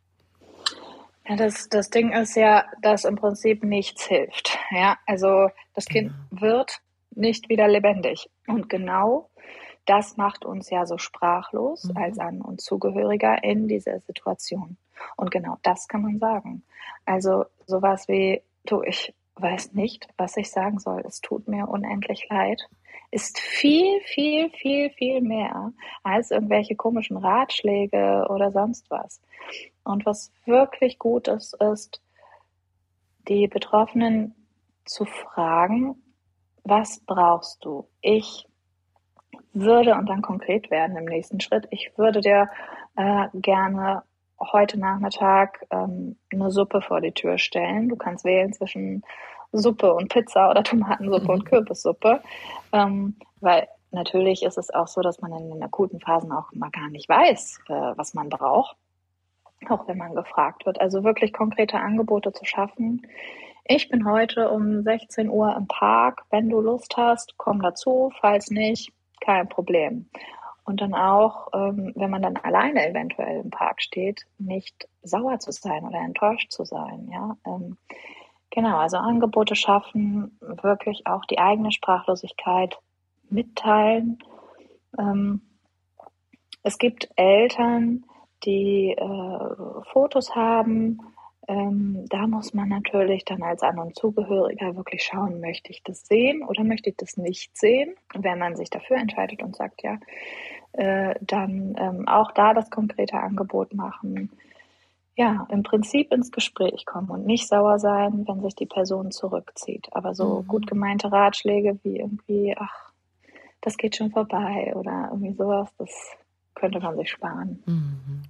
Ja, das, das Ding ist ja, dass im Prinzip nichts hilft. Ja, also das Kind genau. wird nicht wieder lebendig. Und genau das macht uns ja so sprachlos mhm. als An- und Zugehöriger in dieser Situation. Und genau das kann man sagen. Also sowas wie, du, ich weiß nicht, was ich sagen soll. Es tut mir unendlich leid. Ist viel, viel, viel, viel mehr als irgendwelche komischen Ratschläge oder sonst was. Und was wirklich gut ist, ist, die Betroffenen zu fragen, was brauchst du? Ich würde, und dann konkret werden im nächsten Schritt, ich würde dir äh, gerne heute Nachmittag ähm, eine Suppe vor die Tür stellen. Du kannst wählen zwischen Suppe und Pizza oder Tomatensuppe mhm. und Kürbissuppe, ähm, weil natürlich ist es auch so, dass man in den akuten Phasen auch mal gar nicht weiß, äh, was man braucht, auch wenn man gefragt wird. Also wirklich konkrete Angebote zu schaffen. Ich bin heute um sechzehn Uhr im Park. Wenn du Lust hast, komm dazu. Falls nicht, kein Problem. Und dann auch, ähm, wenn man dann alleine eventuell im Park steht, nicht sauer zu sein oder enttäuscht zu sein. Ja, ähm, genau. Also Angebote schaffen, wirklich auch die eigene Sprachlosigkeit mitteilen. Ähm, es gibt Eltern, die äh, Fotos haben. Ähm, da muss man natürlich dann als An- und Zugehöriger wirklich schauen, möchte ich das sehen oder möchte ich das nicht sehen? Wenn man sich dafür entscheidet und sagt, ja, äh, dann ähm, auch da das konkrete Angebot machen. Ja, im Prinzip ins Gespräch kommen und nicht sauer sein, wenn sich die Person zurückzieht. Aber so mhm. gut gemeinte Ratschläge wie irgendwie, ach, das geht schon vorbei oder irgendwie sowas, das könnte man sich sparen. Mhm.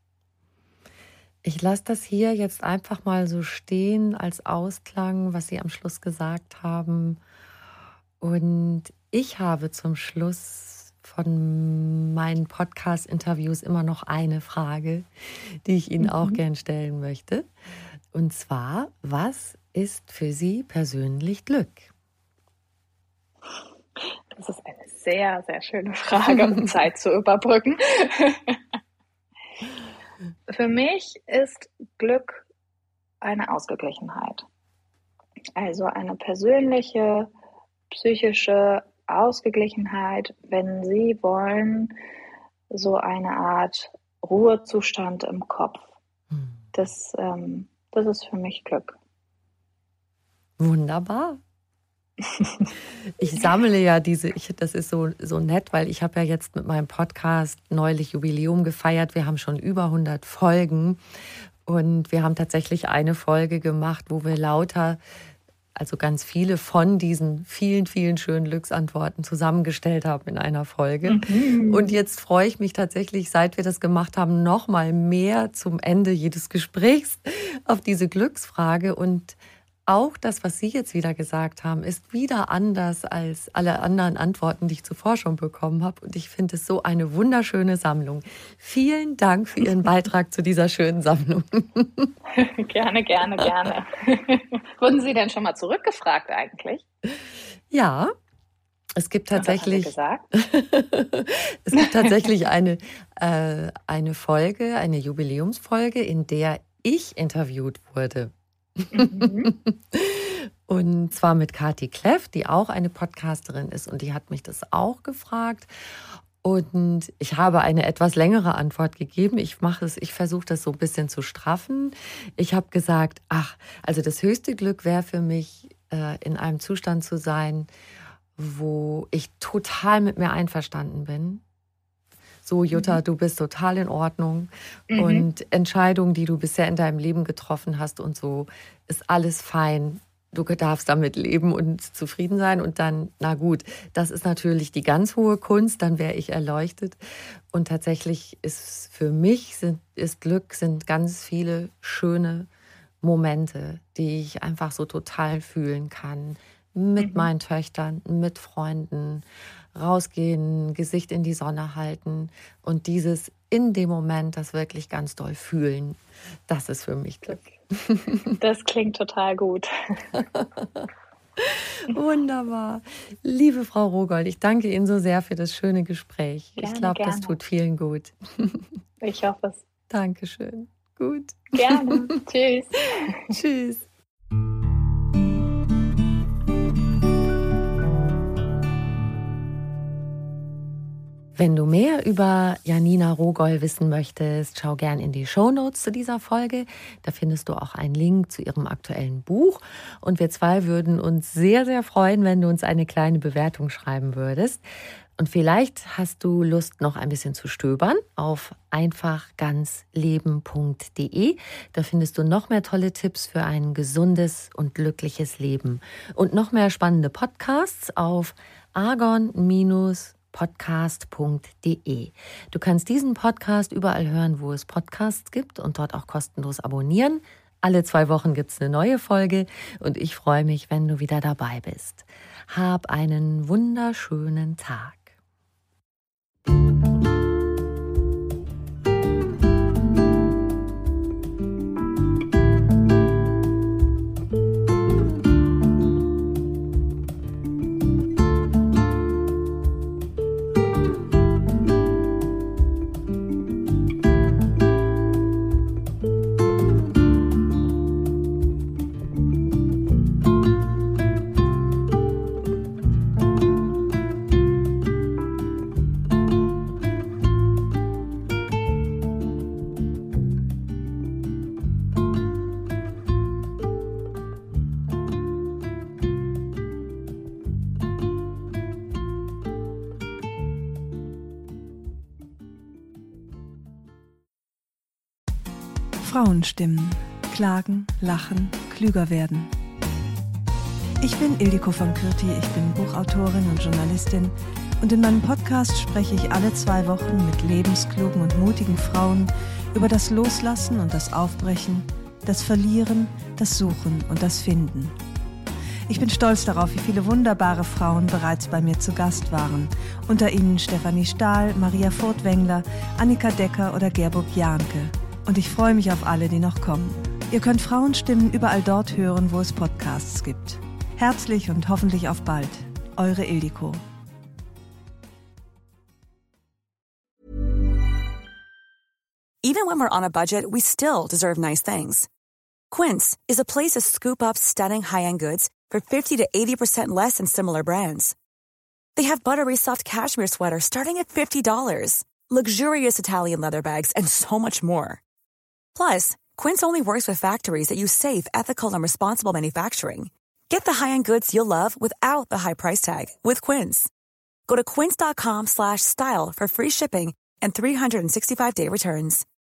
Ich lasse das hier jetzt einfach mal so stehen als Ausklang, was Sie am Schluss gesagt haben. Und ich habe zum Schluss von meinen Podcast-Interviews immer noch eine Frage, die ich Ihnen mhm. auch gern stellen möchte. Und zwar, was ist für Sie persönlich Glück? Das ist eine sehr, sehr schöne Frage, um Zeit zu überbrücken. Für mich ist Glück eine Ausgeglichenheit. Also eine persönliche, psychische Ausgeglichenheit, wenn Sie wollen, so eine Art Ruhezustand im Kopf. Das, ähm, das ist für mich Glück. Wunderbar. Ich sammle ja diese, ich, das ist so, so nett, weil ich habe ja jetzt mit meinem Podcast neulich Jubiläum gefeiert. Wir haben schon über hundert Folgen und wir haben tatsächlich eine Folge gemacht, wo wir lauter also ganz viele von diesen vielen, vielen schönen Glücksantworten zusammengestellt habe in einer Folge. Mhm. Und jetzt freue ich mich tatsächlich, seit wir das gemacht haben, noch mal mehr zum Ende jedes Gesprächs auf diese Glücksfrage. Und auch das, was Sie jetzt wieder gesagt haben, ist wieder anders als alle anderen Antworten, die ich zuvor schon bekommen habe. Und ich finde es so eine wunderschöne Sammlung. Vielen Dank für Ihren Beitrag zu dieser schönen Sammlung. Gerne, gerne, gerne. Wurden Sie denn schon mal zurückgefragt eigentlich? Ja, es gibt tatsächlich, was haben Sie gesagt? Es gibt tatsächlich eine, äh, eine Folge, eine Jubiläumsfolge, in der ich interviewt wurde. Mhm. Und zwar mit Kati Kleff, die auch eine Podcasterin ist, und die hat mich das auch gefragt. Und ich habe eine etwas längere Antwort gegeben. Ich mache es, ich versuche das so ein bisschen zu straffen. Ich habe gesagt, ach, also das höchste Glück wäre für mich, äh, in einem Zustand zu sein, wo ich total mit mir einverstanden bin. So, Jutta, du bist total in Ordnung. Mhm. Und Entscheidungen, die du bisher in deinem Leben getroffen hast und so, ist alles fein. Du darfst damit leben und zufrieden sein. Und dann, na gut, das ist natürlich die ganz hohe Kunst, dann wäre ich erleuchtet. Und tatsächlich ist für mich, sind, ist Glück, sind ganz viele schöne Momente, die ich einfach so total fühlen kann. Mit mhm. meinen Töchtern, mit Freunden, rausgehen, Gesicht in die Sonne halten und dieses in dem Moment, das wirklich ganz doll fühlen, das ist für mich Glück. Das klingt total gut. Wunderbar. Liebe Frau Rogold, ich danke Ihnen so sehr für das schöne Gespräch. Gerne, ich glaube, das tut vielen gut. Ich hoffe es. Dankeschön. Gut. Gerne. Tschüss. Tschüss. Wenn du mehr über Janina Rogoll wissen möchtest, schau gern in die Shownotes zu dieser Folge. Da findest du auch einen Link zu ihrem aktuellen Buch. Und wir zwei würden uns sehr, sehr freuen, wenn du uns eine kleine Bewertung schreiben würdest. Und vielleicht hast du Lust, noch ein bisschen zu stöbern auf einfach ganz leben punkt de. Da findest du noch mehr tolle Tipps für ein gesundes und glückliches Leben. Und noch mehr spannende Podcasts auf argon podcast punkt de. Du kannst diesen Podcast überall hören, wo es Podcasts gibt, und dort auch kostenlos abonnieren. Alle zwei Wochen gibt es eine neue Folge und ich freue mich, wenn du wieder dabei bist. Hab einen wunderschönen Tag. Frauenstimmen. Klagen, lachen, klüger werden. Ich bin Ildiko von Kürti, ich bin Buchautorin und Journalistin und in meinem Podcast spreche ich alle zwei Wochen mit lebensklugen und mutigen Frauen über das Loslassen und das Aufbrechen, das Verlieren, das Suchen und das Finden. Ich bin stolz darauf, wie viele wunderbare Frauen bereits bei mir zu Gast waren. Unter ihnen Stefanie Stahl, Maria Furtwängler, Annika Decker oder Gerburg Jahnke. Und ich freue mich auf alle, die noch kommen. Ihr könnt Frauenstimmen überall dort hören, wo es Podcasts gibt. Herzlich und hoffentlich auf bald. Eure Ildiko. Even when we're on a budget, we still deserve nice things. Quince is a place to scoop up stunning high-end goods for fifty to eighty percent less than similar brands. They have buttery soft cashmere sweaters starting at fifty dollars, luxurious Italian leather bags, and so much more. Plus, Quince only works with factories that use safe, ethical, and responsible manufacturing. Get the high-end goods you'll love without the high price tag with Quince. Go to quince dot com slash style for free shipping and three sixty-five day returns.